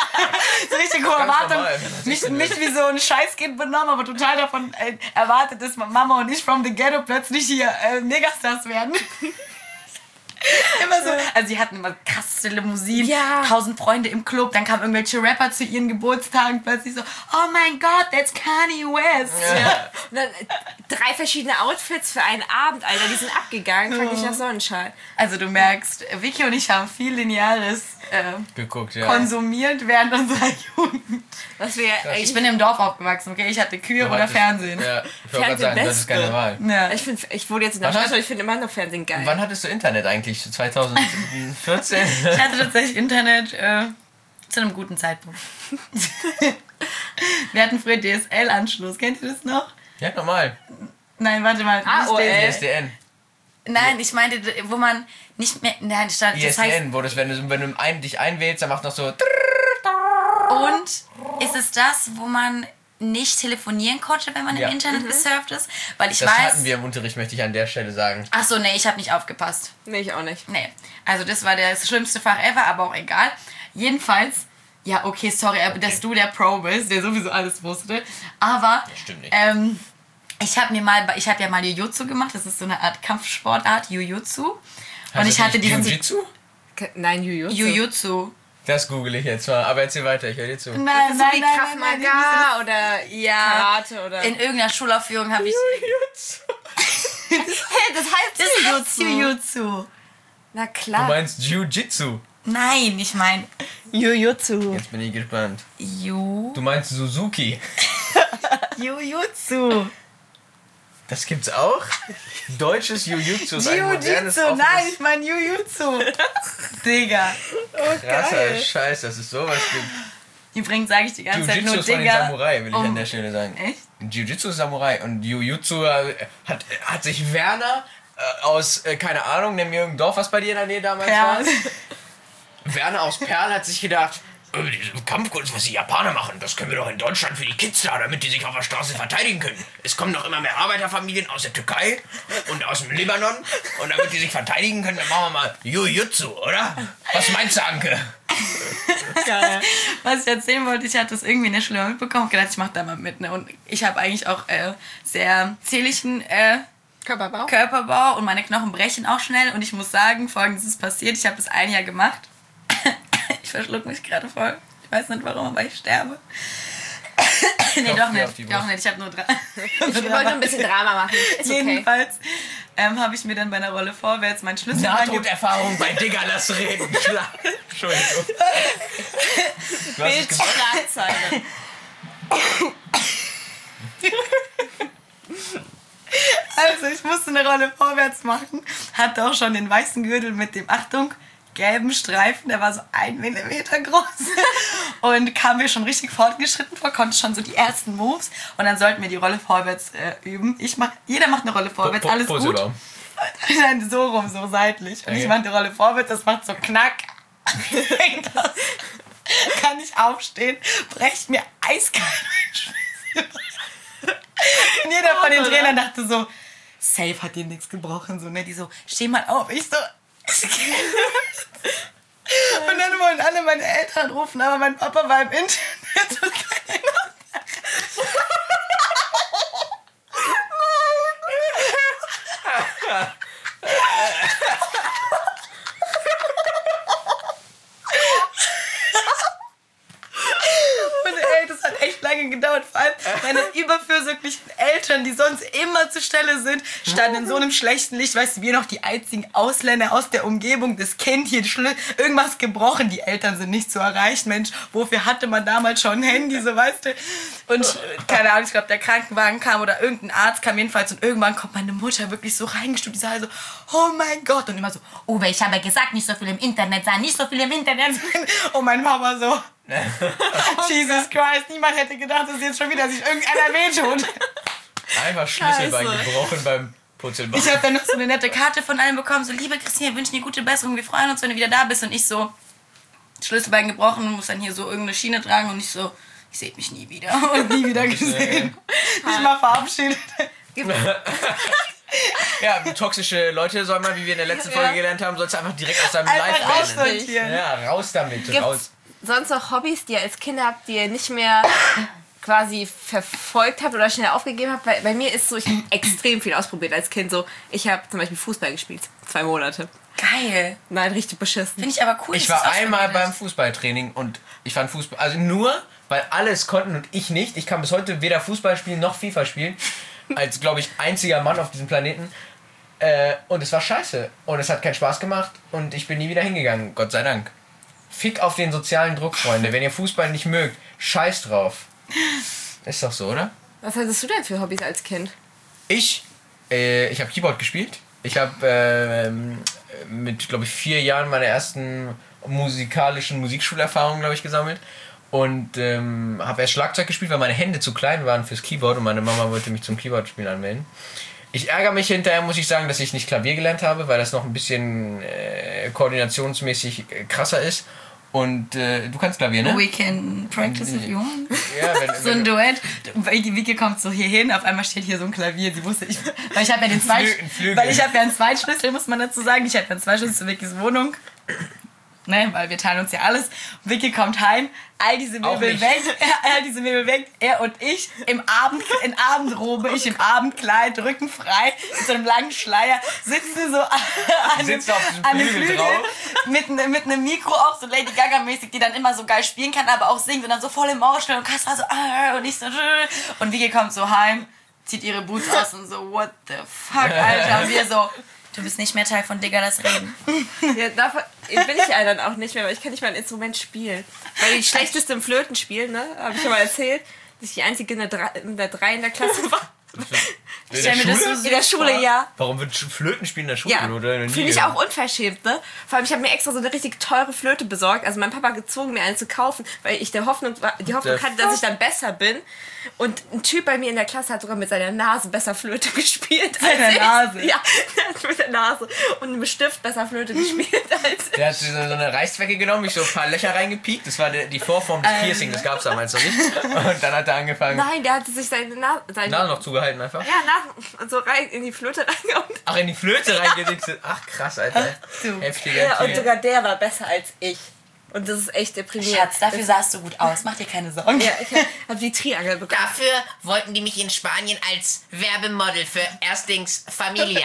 so richtig hohe Erwartungen. Mich wie so ein Scheißkind benommen, aber total davon erwartet, dass Mama und ich from the Ghetto plötzlich hier Megastars werden. Immer so. Also sie hatten immer krasse Limousinen, Ja. 1000 Freunde im Club, dann kamen irgendwelche Rapper zu ihren Geburtstagen, plötzlich so, oh mein Gott, that's Kanye West. Ja. Und dann 3 verschiedene Outfits für einen Abend, Alter. Die sind abgegangen, frag dich nach Sonnenschein. Also du merkst, Vicky und ich haben viel Lineares Geguckt, ja. konsumiert während unserer Jugend. Was wir, Ich bin im Dorf aufgewachsen, okay? Ich hatte Kühe Du oder hattest- Fernsehen. Ja, ich wollte gerade sagen, das ist keine Wahl. Ja. ich wohne jetzt in der Was Stadt hast- und ich finde immer noch Fernsehen geil. Wann hattest du Internet eigentlich? 2014? Ich hatte tatsächlich Internet zu einem guten Zeitpunkt. Wir hatten früher DSL-Anschluss. Kennt ihr das noch? Ja, normal. Nein, warte mal. AOL. ISDN. Nein, ich meinte, wo man nicht mehr... Nein, das heißt... ISDN, wo das, wenn du dich einwählst, dann macht noch so... Und ist es das, wo man nicht telefonieren konnte, wenn man Ja. im Internet gesurft ist? Weil ich Das weiß... hatten wir im Unterricht, möchte ich an der Stelle sagen. Achso, nee, ich habe nicht aufgepasst. Nee, ich auch nicht. Nee, also das war das schlimmste Fach ever, aber auch egal. Jedenfalls, ja, okay, sorry, aber dass du der Pro bist, der sowieso alles wusste. Aber Stimmt nicht. ich habe ja mal Jujutsu gemacht, das ist so eine Art Kampfsportart, Jujutsu. Und Heißt ich das hatte nicht diesen Jiu-Jitsu? Nein, Jujutsu. Jujutsu. Das google ich jetzt mal, aber erzähl weiter, ich höre dir zu. Nein, Das ist so wie Krav Maga oder Ja, Karate oder... in irgendeiner Schulaufführung habe ich... Hey, das heißt Jujutsu. Na Du klar. meinst Jiu-Jitsu? Nein, ich meine Jujutsu. Jetzt bin ich gespannt. Du meinst Suzuki? Jujutsu. Das gibt's auch? Deutsches Jiu-Jitsu ist ein modernes, Jiu-Jitsu, nein, offenes, ich meine Jujutsu. Digga. krasser Scheiß, dass es sowas gibt. Übrigens sage ich die ganze Zeit Jiu-Jitsu nur ist von den Digga. Samurai, will ich an der Stelle sagen. Echt? Jiu-Jitsu ist Samurai und Jiu-Jitsu hat sich Werner aus, keine Ahnung, nimm mir irgendein Dorf, was bei dir in der Nähe damals Perl. war. Werner aus Perl hat sich gedacht, diese Kampfkunst, was die Japaner machen, das können wir doch in Deutschland für die Kids da, damit die sich auf der Straße verteidigen können. Es kommen doch immer mehr Arbeiterfamilien aus der Türkei und aus dem Libanon und damit die sich verteidigen können, dann machen wir mal Jiu-Jitsu, oder? Was meinst du, Anke? Geil. Was ich erzählen wollte, ich hatte das irgendwie in der Schule mal mitbekommen und gedacht, ich mache da mal mit. Ne? Und ich habe eigentlich auch sehr zierlichen Körperbau. Körperbau und meine Knochen brechen auch schnell. Und ich muss sagen, Folgendes ist passiert. Ich habe das ein Jahr gemacht. Ich verschluck mich gerade voll. Ich weiß nicht warum, aber ich sterbe. Nee, doch dir auf die nicht. Doch Brust. nicht. Ich habe nur drei. Ich wollte nur ein bisschen Drama machen. Ist okay. Jedenfalls habe ich mir dann bei einer Rolle vorwärts meinen Schlüssel Nahtoderfahrung bei Digga, lass reden. Entschuldigung. Du hast es gemacht? Schlagzeile. Also ich musste eine Rolle vorwärts machen, hatte auch schon den weißen Gürtel mit dem, Achtung, gelben Streifen, der war so 1 Millimeter groß und kam mir schon richtig fortgeschritten vor, konnte schon so die ersten Moves und dann sollten wir die Rolle vorwärts üben. Jeder macht eine Rolle vorwärts, alles gut. Posebaum. Nein, so rum, so seitlich. Und Okay. ich mache die Rolle vorwärts, das macht so Knack. Das kann ich aufstehen, brecht mir eiskalt mein Schlüssel. Und jeder von den Trainern dachte so, safe hat dir nichts gebrochen. So, ne? Die so, steh mal auf. Ich so, es geht nicht. Und dann wollen alle meine Eltern rufen, aber mein Papa war im Internet und keiner. Und ey, das hat echt lange gedauert. Vor allem meine überfürsorglichen Eltern, die sonst immer zur Stelle sind, standen in so einem schlechten Licht. Weißt du, wir noch die einzigen Ausländer aus der Umgebung. Das Kind hier, irgendwas gebrochen. Die Eltern sind nicht zu erreichen. Mensch, wofür hatte man damals schon ein Handy, so weißt du. Und keine Ahnung, ich glaube, der Krankenwagen kam oder irgendein Arzt kam jedenfalls. Und irgendwann kommt meine Mutter wirklich so reingestuft. Die sah so, oh mein Gott. Und immer so, Uwe, ich habe ja gesagt, nicht so viel im Internet sein, nicht so viel im Internet sein. Und mein Papa so, Jesus Christ, niemand hätte gedacht, dass jetzt schon wieder sich irgendeiner wehtut. Einfach Schlüsselbein gebrochen beim Purzelbaum. Ich habe dann noch so eine nette Karte von allen bekommen, so, liebe Christine, wir wünschen dir gute Besserung, wir freuen uns, wenn du wieder da bist. Und ich so, Schlüsselbein gebrochen und muss dann hier so irgendeine Schiene tragen und ich so, ich sehe mich nie wieder und nie wieder gesehen. Nicht mal verabschiedet. Ja, toxische Leute soll man, wie wir in der letzten Folge gelernt haben, sollst du einfach direkt aus deinem Einfach Live bannen. aussortieren. Ja, raus damit, Gibt's raus. sonst noch Hobbys, die ihr als Kinder habt, die ihr nicht mehr quasi verfolgt habt oder schnell aufgegeben habt? Weil bei mir ist so, ich habe extrem viel ausprobiert als Kind. So, ich habe zum Beispiel Fußball gespielt, 2 Monate. Geil. Geil. Nein, richtig beschissen. Finde ich aber cool. Ich dass war du es einmal ausprobiert beim Fußballtraining und ich fand Fußball, also nur, weil alle es konnten und ich nicht. Ich kann bis heute weder Fußball spielen noch FIFA spielen. Als, glaube ich, einziger Mann auf diesem Planeten. Und es war scheiße. Und es hat keinen Spaß gemacht und ich bin nie wieder hingegangen, Gott sei Dank. Fick auf den sozialen Druck, Freunde. Wenn ihr Fußball nicht mögt, scheiß drauf. Ist doch so, oder? Was hattest du denn für Hobbys als Kind? Ich habe Keyboard gespielt. Ich habe mit, glaube ich, 4 Jahren meine ersten musikalischen Musikschulerfahrungen, glaube ich, gesammelt. Und habe erst Schlagzeug gespielt, weil meine Hände zu klein waren fürs Keyboard und meine Mama wollte mich zum Keyboardspielen anmelden. Ich ärgere mich hinterher, muss ich sagen, dass ich nicht Klavier gelernt habe, weil das noch ein bisschen koordinationsmäßig krasser ist. Und du kannst Klavier, ne? We can practice if you want. Ja, So ein Duett. Vicky kommt so hier hin, auf einmal steht hier so ein Klavier. Sie wusste, weil ich habe ja den Flügel. weil ich habe ja einen Zweitschlüssel, muss man dazu sagen. Ich habe ja einen Zweitschlüssel zu Vickys Wohnung. Ne, weil wir teilen uns ja alles. Vicky kommt heim, all diese Möbel weg, er und ich in Abendrobe, ich im Abendkleid, rückenfrei, mit so einem langen Schleier, sitzen so an dem Flügel drauf. mit einem Mikro auch so Lady Gaga-mäßig, die dann immer so geil spielen kann, aber auch singt und dann so voll emotional und Kasper so und ich so und Vicky kommt so heim, zieht ihre Boots aus und so what the fuck, Alter, und wir so du bist nicht mehr Teil von Digga, das Reden. Ja, davon bin ich ja dann auch nicht mehr, weil ich kann nicht mal ein Instrument spielen. Weil ich schlechteste im Flöten spielen, ne? Habe ich ja mal erzählt, dass ich die einzige in der 3 in der Klasse war. In der Schule? In der Schule, ja. Warum wird Flöten spielen in der Schule? Ja, finde ich auch unverschämt, ne? Vor allem, ich habe mir extra so eine richtig teure Flöte besorgt. Also mein Papa hat gezwungen, mir eine zu kaufen, weil ich die Hoffnung hatte, dass ich dann besser bin. Und ein Typ bei mir in der Klasse hat sogar mit seiner Nase besser Flöte gespielt als Seiner ich. Nase? Ja, der hat mit der Nase und mit dem Stift besser Flöte gespielt als ich. Der hat so eine Reißzwecke genommen, mich so ein paar Löcher reingepiekt. Das war die Vorform des Piercing, das gab es damals noch nicht. Und dann hat er angefangen... Nein, der hatte sich seine Nase noch zugehalten einfach? Ja, und so rein in die Flöte reingehauen. Ach, in die Flöte reingedichtet. Ach, krass, Alter. Heftiger Ja, und Typ. sogar der war besser als ich. Und das ist echt deprimierend. Schatz, dafür sahst du gut aus. Mach dir keine Sorgen. Ja, ich hab die Triangel bekommen. Dafür wollten die mich in Spanien als Werbemodel für Erstings Familia.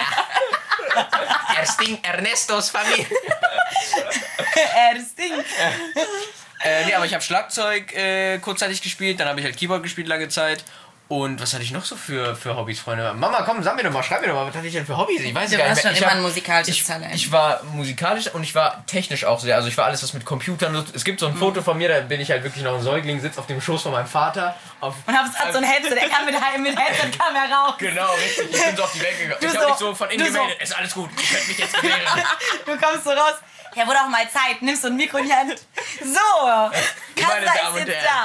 Ersting Ernestos Familia. Stinkt. Nee, aber ich habe Schlagzeug kurzzeitig gespielt, dann habe ich halt Keyboard gespielt lange Zeit. Und was hatte ich noch so für Hobbys, Freunde? Mama, komm, sag mir doch mal, schreib mir doch mal, was hatte ich denn für Hobbys? Ich weiß Du gar nicht warst mehr. schon immer ein musikalisches Talent. Ich war musikalisch und ich war technisch auch sehr. Also ich war alles, was mit Computern... Es gibt so ein Foto von mir, da bin ich halt wirklich noch ein Säugling, sitze auf dem Schoß von meinem Vater. Und hat so ein Headset, der kam mit Headset kam er raus. Genau, richtig. Ich bin so auf die Welt gegangen. Ich habe mich so von innen gemeldet. Ist alles gut, ich könnte mich jetzt gewähren. Du kommst so raus. Ja, wurde auch mal Zeit. Nimmst so ein Mikro in die Hand. So, Meine Damen ist und jetzt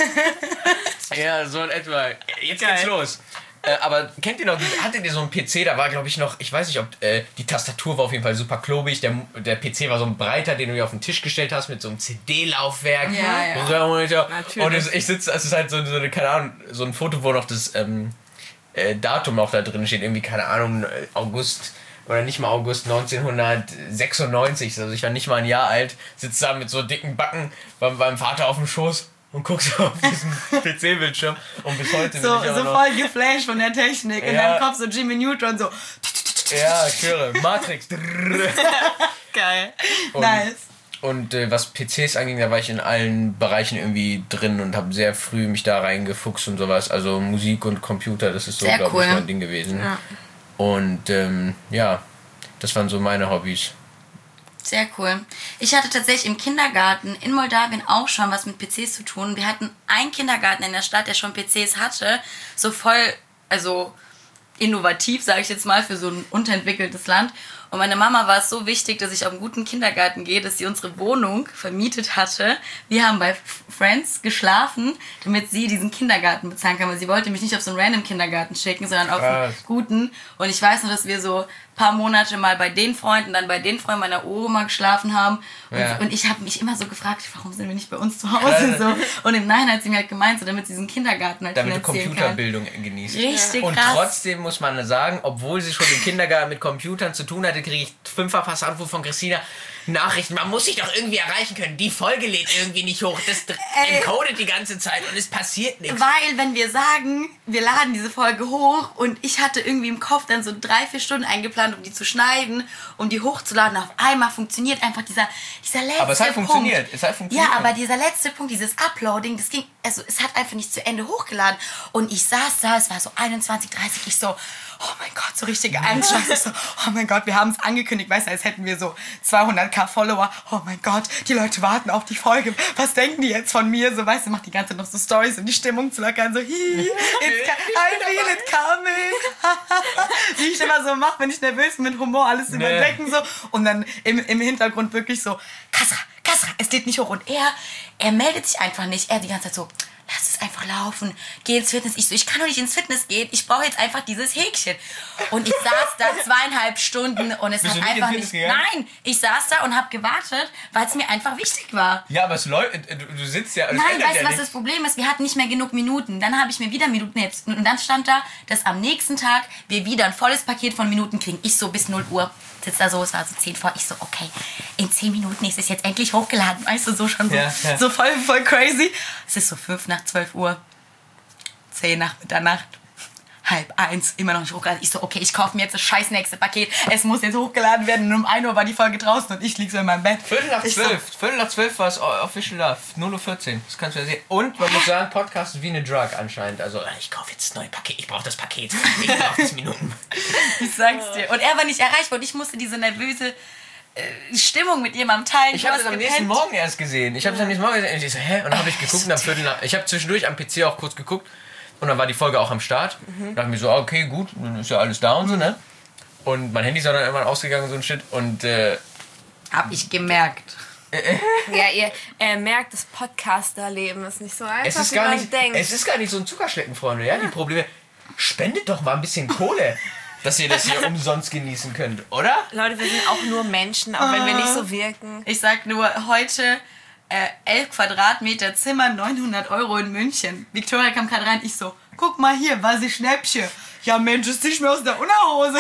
da. Ja, so in etwa. Jetzt Geil. geht's los. Aber kennt ihr noch, hattet ihr so einen PC, da war glaube ich noch, ich weiß nicht, ob die Tastatur war auf jeden Fall super klobig, der PC war so ein breiter, den du dir auf den Tisch gestellt hast mit so einem CD-Laufwerk. Ja. Und ich sitze, es ist halt so eine, keine Ahnung, so ein Foto, wo noch das Datum noch da drin steht, irgendwie, keine Ahnung, August oder nicht mal August 1996, also ich war nicht mal ein Jahr alt, sitze da mit so dicken Backen beim Vater auf dem Schoß und guck so auf diesen PC-Bildschirm und bis heute bin ich aber So noch... voll geflasht von der Technik. In Ja. deinem Kopf so Jimmy Neutron so. Ja, ich höre. Matrix. Geil. Und, Nice. Und was PCs anging, da war ich in allen Bereichen irgendwie drin und habe sehr früh mich da reingefuchst und sowas. Also Musik und Computer, das ist so, Sehr glaube cool. ich, mein Ding gewesen. Ja. Und ja, das waren so meine Hobbys. Sehr cool. Ich hatte tatsächlich im Kindergarten in Moldawien auch schon was mit PCs zu tun. Wir hatten einen Kindergarten in der Stadt, der schon PCs hatte. So voll, also innovativ, sage ich jetzt mal, für so ein unterentwickeltes Land. Und meine Mama war es so wichtig, dass ich auf einen guten Kindergarten gehe, dass sie unsere Wohnung vermietet hatte. Wir haben bei Friends geschlafen, damit sie diesen Kindergarten bezahlen kann. Weil sie wollte mich nicht auf so einen random Kindergarten schicken, sondern auf einen guten. Und ich weiß nur, dass wir so ein paar Monate mal bei den Freunden, dann bei den Freunden meiner Oma geschlafen haben. Und ich habe mich immer so gefragt, warum sind wir nicht bei uns zu Hause? So. Und im Nachhinein hat sie mir halt gemeint, so, damit sie diesen Kindergarten halt Damit du finanzieren Computerbildung genießt. kann. Richtig Und krass. trotzdem muss man sagen, obwohl sie schon im Kindergarten mit Computern zu tun hatte, Heute kriege ich 5 verpasste Anruf von Christina. Nachrichten, man muss sich doch irgendwie erreichen können. Die Folge lädt irgendwie nicht hoch. Das encodet die ganze Zeit und es passiert nichts. Weil, wenn wir sagen, wir laden diese Folge hoch und ich hatte irgendwie im Kopf dann so 3-4 Stunden eingeplant, um die zu schneiden, um die hochzuladen, auf einmal funktioniert einfach dieser letzte Punkt. Aber es hat funktioniert. Ja, aber dieser letzte Punkt, dieses Uploading, das ging, also es hat einfach nicht zu Ende hochgeladen. Und ich saß da, es war so 21:30, ich so, oh mein Gott, so richtige Angst. Ich so, oh mein Gott, wir haben es angekündigt, weißt du, als hätten wir so 200.000 Follower. Oh mein Gott, die Leute warten auf die Folge. Was denken die jetzt von mir? So, weißt du, macht die ganze Zeit noch so Stories, um die Stimmung zu lockern. So, I feel it coming. Wie ich immer so mache, wenn ich nervös bin, mit Humor alles überdecken. So. Und dann im Hintergrund wirklich so, Kasra, es lädt nicht hoch. Und er meldet sich einfach nicht. Er die ganze Zeit so, lass es einfach laufen, geh ins Fitness. Ich so, ich kann doch nicht ins Fitness gehen, ich brauche jetzt einfach dieses Häkchen. Und ich saß da 2,5 Stunden und es Bist hat du nicht einfach ins Fitness nicht... gegangen? Nein, ich saß da und habe gewartet, weil es mir einfach wichtig war. Ja, aber es läuft, du sitzt ja... Nein, weißt du, was das Problem ist? Wir hatten nicht mehr genug Minuten. Dann habe ich mir wieder Minuten jetzt. Und dann stand da, dass am nächsten Tag wir wieder ein volles Paket von Minuten kriegen. Ich so bis 0 Uhr sitze da so, es war so 10 vor. Ich so, okay, in 10 Minuten ist es jetzt endlich hochgeladen. Weißt du, so schon so, so voll crazy. Es ist so 5:12 Uhr. 10 nach Mitternacht, 12:30, immer noch nicht hochgeladen. Ich so, okay, ich kaufe mir jetzt das scheiß nächste Paket. Es muss jetzt hochgeladen werden. Und um 1 Uhr war die Folge draußen und ich lieg so in meinem Bett. 12:15 war es Official Love. 0:14 Uhr. Das kannst du ja sehen. Und man muss sagen, Podcast ist wie eine Drug anscheinend. Also, Ich kaufe jetzt das neue Paket. Ich brauche das Paket. Ich brauche das Minuten. Ich sag's dir. Und er war nicht erreichbar und ich musste diese nervöse Stimmung mit jemandem teilen. ich habe es am nächsten Morgen erst gesehen. Ich habe es am nächsten Morgen gesehen. Und ich so, hä? Und dann habe ich geguckt und ich habe zwischendurch am PC auch kurz geguckt. Und dann war die Folge auch am Start. Und dachte mir so, okay, gut, dann ist ja alles da und so, ne? Und mein Handy ist dann irgendwann ausgegangen und so ein Shit. Und Hab ich gemerkt. Ja, ihr merkt, das Podcaster-Leben ist nicht so einfach, es ist wie gar man nicht, denkt. es ist gar nicht so ein Zuckerschlecken, Freunde. Ja, die Probleme. Spendet doch mal ein bisschen Kohle, dass ihr das hier umsonst genießen könnt, oder? Leute, wir sind auch nur Menschen, auch wenn wir nicht so wirken. Ich sag nur, heute 11 Quadratmeter Zimmer, 900 Euro in München. Victoria kam gerade rein, ich so, guck mal hier, was ich Schnäppchen. Ja Mensch, das zieh ich mir aus der Unterhose.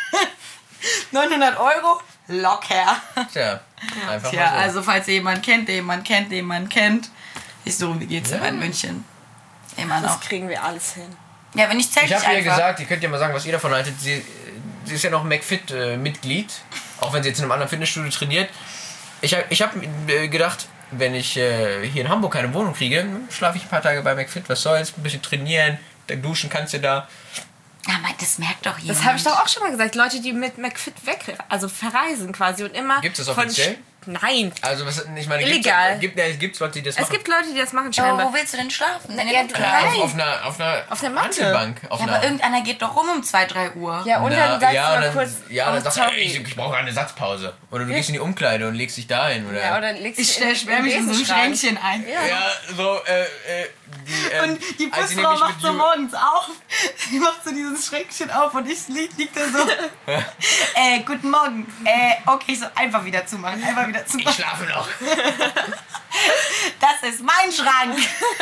900 Euro, locker. Tja, einfach Tja, mal so. also falls ihr jemanden kennt, den man kennt. Ich so, wie geht's dir in München? Immer Das noch. kriegen wir alles hin. Ja, wenn ich zähle Ich ich habe ihr einfach. gesagt, ihr könnt ja mal sagen, was ihr davon haltet. Sie ist ja noch McFit-Mitglied, auch wenn sie jetzt in einem anderen Fitnessstudio trainiert. Ich hab gedacht, wenn ich hier in Hamburg keine Wohnung kriege, schlafe ich ein paar Tage bei McFit. Was soll's? Ein bisschen trainieren, dann duschen kannst du da. Ja, aber das merkt doch jemand. Das habe ich doch auch schon mal gesagt. Leute, die mit McFit verreisen quasi und immer... Gibt's das von offiziell? Nein. Also, ich meine, Illegal. Gibt's Leute, die das machen? Es gibt Leute, die das machen Aber scheinbar. wo willst du denn schlafen? Denn Ja, Auf einer Matte. Handelbank. Ja, aber irgendeiner geht doch rum um 2-3 Uhr. Ja, und dann sagst du mal dann, kurz... ja, dann oh, sagst du, sorry. ich brauche eine Satzpause. Oder du gehst in die Umkleide und legst dich dahin. Oder? Ja, oder legst Ich dich sperr mich in so ein Besenschrank. Schränkchen ein. Ja, so, Und die als sie Putzfrau nämlich macht mit so morgens auf. Die macht so dieses Schränkchen auf und ich lieg da so. Guten Morgen. Okay, so einfach wieder zumachen. Einfach wieder Ich zumachen. schlafe noch. Das ist mein Schrank.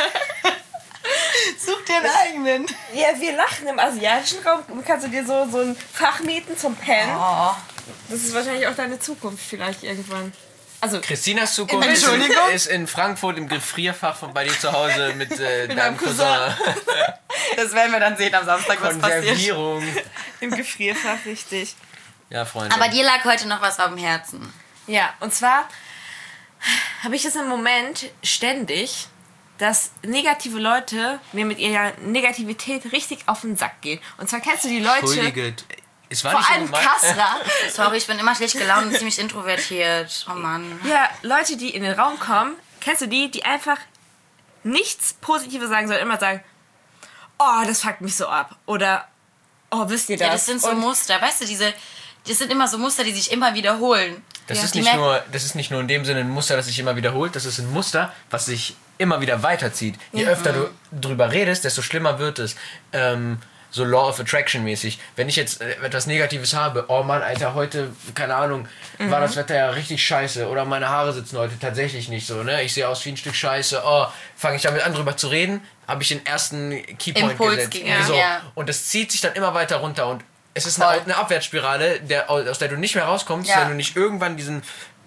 Such dir einen eigenen. Ja, wir lachen im asiatischen Raum. Kannst du dir so ein Fach mieten zum Pennen? Oh. Das ist wahrscheinlich auch deine Zukunft vielleicht irgendwann. Also, Christinas Zukunft Entschuldigung? ist in Frankfurt im Gefrierfach bei dir zu Hause mit deinem Cousin. Das werden wir dann sehen am Samstag, was passiert. Konservierung. im Gefrierfach, richtig. Ja, Freunde. Aber dir lag heute noch was auf dem Herzen. Ja, und zwar habe ich das im Moment ständig, dass negative Leute mir mit ihrer Negativität richtig auf den Sack gehen. Und zwar kennst du die Leute... Entschuldige, es war Vor nicht so allem gemeint. Kasra. Sorry, ich bin immer schlecht gelaunt und ziemlich introvertiert. Oh Mann. Ja, Leute, die in den Raum kommen, kennst du die einfach nichts Positives sagen, sondern immer sagen, oh, das fuckt mich so ab. Oder, oh, wisst ihr das? Ja, das sind so Und Muster, weißt du, das sind immer so Muster, die sich immer wiederholen. Das ist Die nicht merken- nur in dem Sinne ein Muster, das sich immer wiederholt. Das ist ein Muster, was sich immer wieder weiterzieht. Je öfter du drüber redest, desto schlimmer wird es. So Law of Attraction mäßig. Wenn ich jetzt etwas Negatives habe, oh Mann, Alter, heute, keine Ahnung, war das Wetter ja richtig scheiße. Oder meine Haare sitzen heute tatsächlich nicht so, ne? Ich sehe aus wie ein Stück Scheiße. Oh, fange ich damit an, drüber zu reden, habe ich den ersten Keypoint Impuls gesetzt. gegen- So. ja. Und das zieht sich dann immer weiter runter und es ist eine Abwärtsspirale, aus der du nicht mehr rauskommst, wenn du nicht irgendwann diesen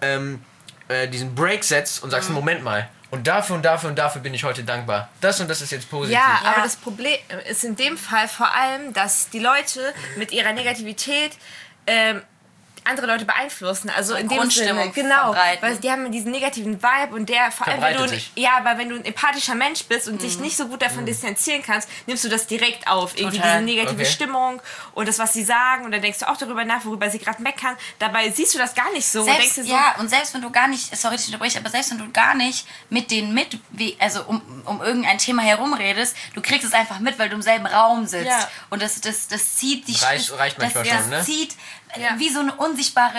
Break setzt und sagst, Moment mal, und dafür und dafür und dafür bin ich heute dankbar. Das und das ist jetzt positiv. Ja, aber das Problem ist in dem Fall vor allem, dass die Leute mit ihrer Negativität andere Leute beeinflussen, also in dem Sinne, genau, weil die haben diesen negativen Vibe und der vor allem, weil du ein empathischer Mensch bist und dich nicht so gut davon distanzieren kannst, nimmst du das direkt auf, irgendwie diese negative Stimmung und das, was sie sagen, und dann denkst du auch darüber nach, worüber sie gerade meckern, dabei siehst du das gar nicht so. Selbst, und und selbst wenn du gar nicht, sorry, ich unterbreche, aber selbst wenn du gar nicht mit denen also um irgendein Thema herumredest, du kriegst es einfach mit, weil du im selben Raum sitzt und das zieht dich, reicht manchmal schon, ne? Das zieht wie so eine unsichtbare,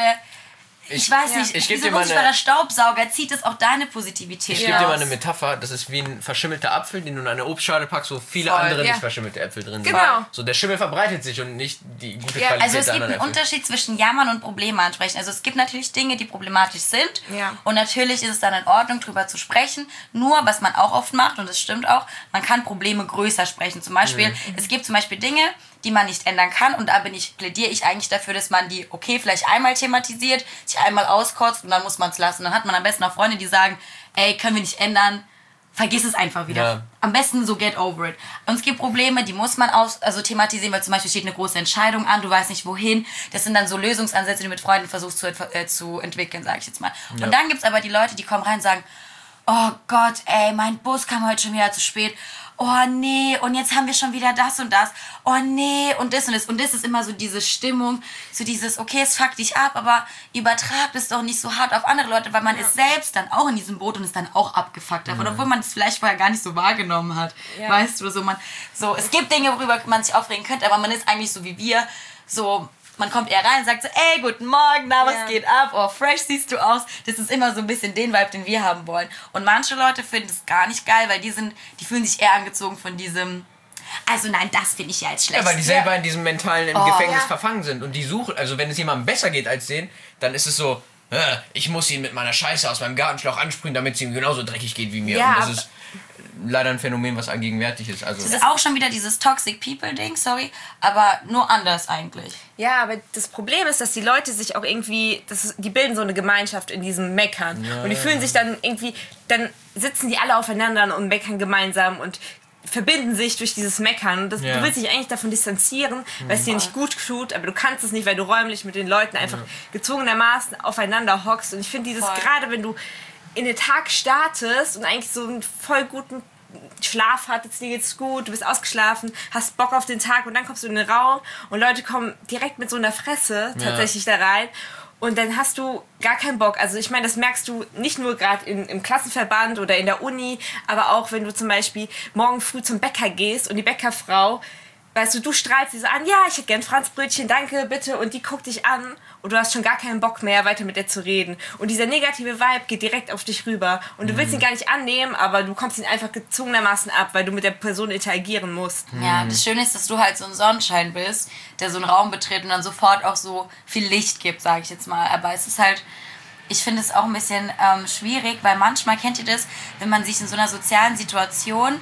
ich weiß nicht, wie so ein unsichtbarer Staubsauger zieht es auch deine Positivität. Ich gebe dir mal eine Metapher, das ist wie ein verschimmelter Apfel, den du in eine Obstschale packst, wo viele andere nicht verschimmelte Äpfel drin sind. Genau. So, der Schimmel verbreitet sich und nicht die gute Qualität also es der gibt anderen einen Unterschied zwischen Jammern und Probleme ansprechen. Also es gibt natürlich Dinge, die problematisch sind und natürlich ist es dann in Ordnung, drüber zu sprechen. Nur, was man auch oft macht, und das stimmt auch, man kann Probleme größer sprechen. Zum Beispiel, es gibt zum Beispiel Dinge, die man nicht ändern kann. Und da plädiere ich eigentlich dafür, dass man die, vielleicht einmal thematisiert, sich einmal auskotzt und dann muss man es lassen. Dann hat man am besten auch Freunde, die sagen, ey, können wir nicht ändern, vergiss es einfach wieder. Ja. Am besten so get over it. Und es gibt Probleme, die muss man thematisieren, weil zum Beispiel steht eine große Entscheidung an, du weißt nicht wohin. Das sind dann so Lösungsansätze, die du mit Freunden versuchst zu entwickeln, sage ich jetzt mal. Ja. Und dann gibt es aber die Leute, die kommen rein und sagen, oh Gott, ey, mein Bus kam heute schon wieder zu spät. Oh nee, und jetzt haben wir schon wieder das und das. Oh nee, und das und das. Und das ist immer so diese Stimmung, so dieses, okay, es fuckt dich ab, aber übertrag es doch nicht so hart auf andere Leute, weil man ist selbst dann auch in diesem Boot und ist dann auch abgefuckt davon, obwohl man es vielleicht vorher gar nicht so wahrgenommen hat. Ja. Weißt du, es gibt Dinge, worüber man sich aufregen könnte, aber man ist eigentlich so wie wir, so... Man kommt eher rein und sagt so, ey, guten Morgen, na, was geht ab? Oh, fresh siehst du aus. Das ist immer so ein bisschen den Vibe, den wir haben wollen. Und manche Leute finden das gar nicht geil, weil die fühlen sich eher angezogen von diesem, also nein, das finde ich ja jetzt schlecht. Ja, weil die selber in diesem mentalen Gefängnis verfangen sind. Und die suchen, also wenn es jemandem besser geht als denen, dann ist es so, ich muss ihn mit meiner Scheiße aus meinem Gartenschlauch ansprühen, damit es ihm genauso dreckig geht wie mir. Ja, und das ist leider ein Phänomen, was allgegenwärtig ist. Also das ist auch schon wieder dieses Toxic People-Ding, sorry, aber nur anders eigentlich. Ja, aber das Problem ist, dass die Leute sich auch irgendwie, die bilden so eine Gemeinschaft in diesem Meckern. Und die fühlen sich dann irgendwie, dann sitzen die alle aufeinander und meckern gemeinsam und verbinden sich durch dieses Meckern. Du willst dich eigentlich davon distanzieren, weil es dir nicht gut tut, aber du kannst es nicht, weil du räumlich mit den Leuten einfach gezwungenermaßen aufeinander hockst. Und ich finde gerade wenn du in den Tag startest und eigentlich so einen voll guten Schlaf hattest, dir geht's gut, du bist ausgeschlafen, hast Bock auf den Tag und dann kommst du in den Raum und Leute kommen direkt mit so einer Fresse tatsächlich da rein und dann hast du gar keinen Bock. Also ich meine, das merkst du nicht nur gerade im Klassenverband oder in der Uni, aber auch wenn du zum Beispiel morgen früh zum Bäcker gehst und die Bäckerfrau, weißt du strahlst sie so an, ja, ich hätte gern Franzbrötchen, danke, bitte. Und die guckt dich an und du hast schon gar keinen Bock mehr, weiter mit der zu reden. Und dieser negative Vibe geht direkt auf dich rüber. Und du willst ihn gar nicht annehmen, aber du kommst ihn einfach gezwungenermaßen ab, weil du mit der Person interagieren musst. Ja, das Schöne ist, dass du halt so ein Sonnenschein bist, der so einen Raum betritt und dann sofort auch so viel Licht gibt, sage ich jetzt mal. Aber es ist halt... Ich finde es auch ein bisschen schwierig, weil manchmal, kennt ihr das, wenn man sich in so einer sozialen Situation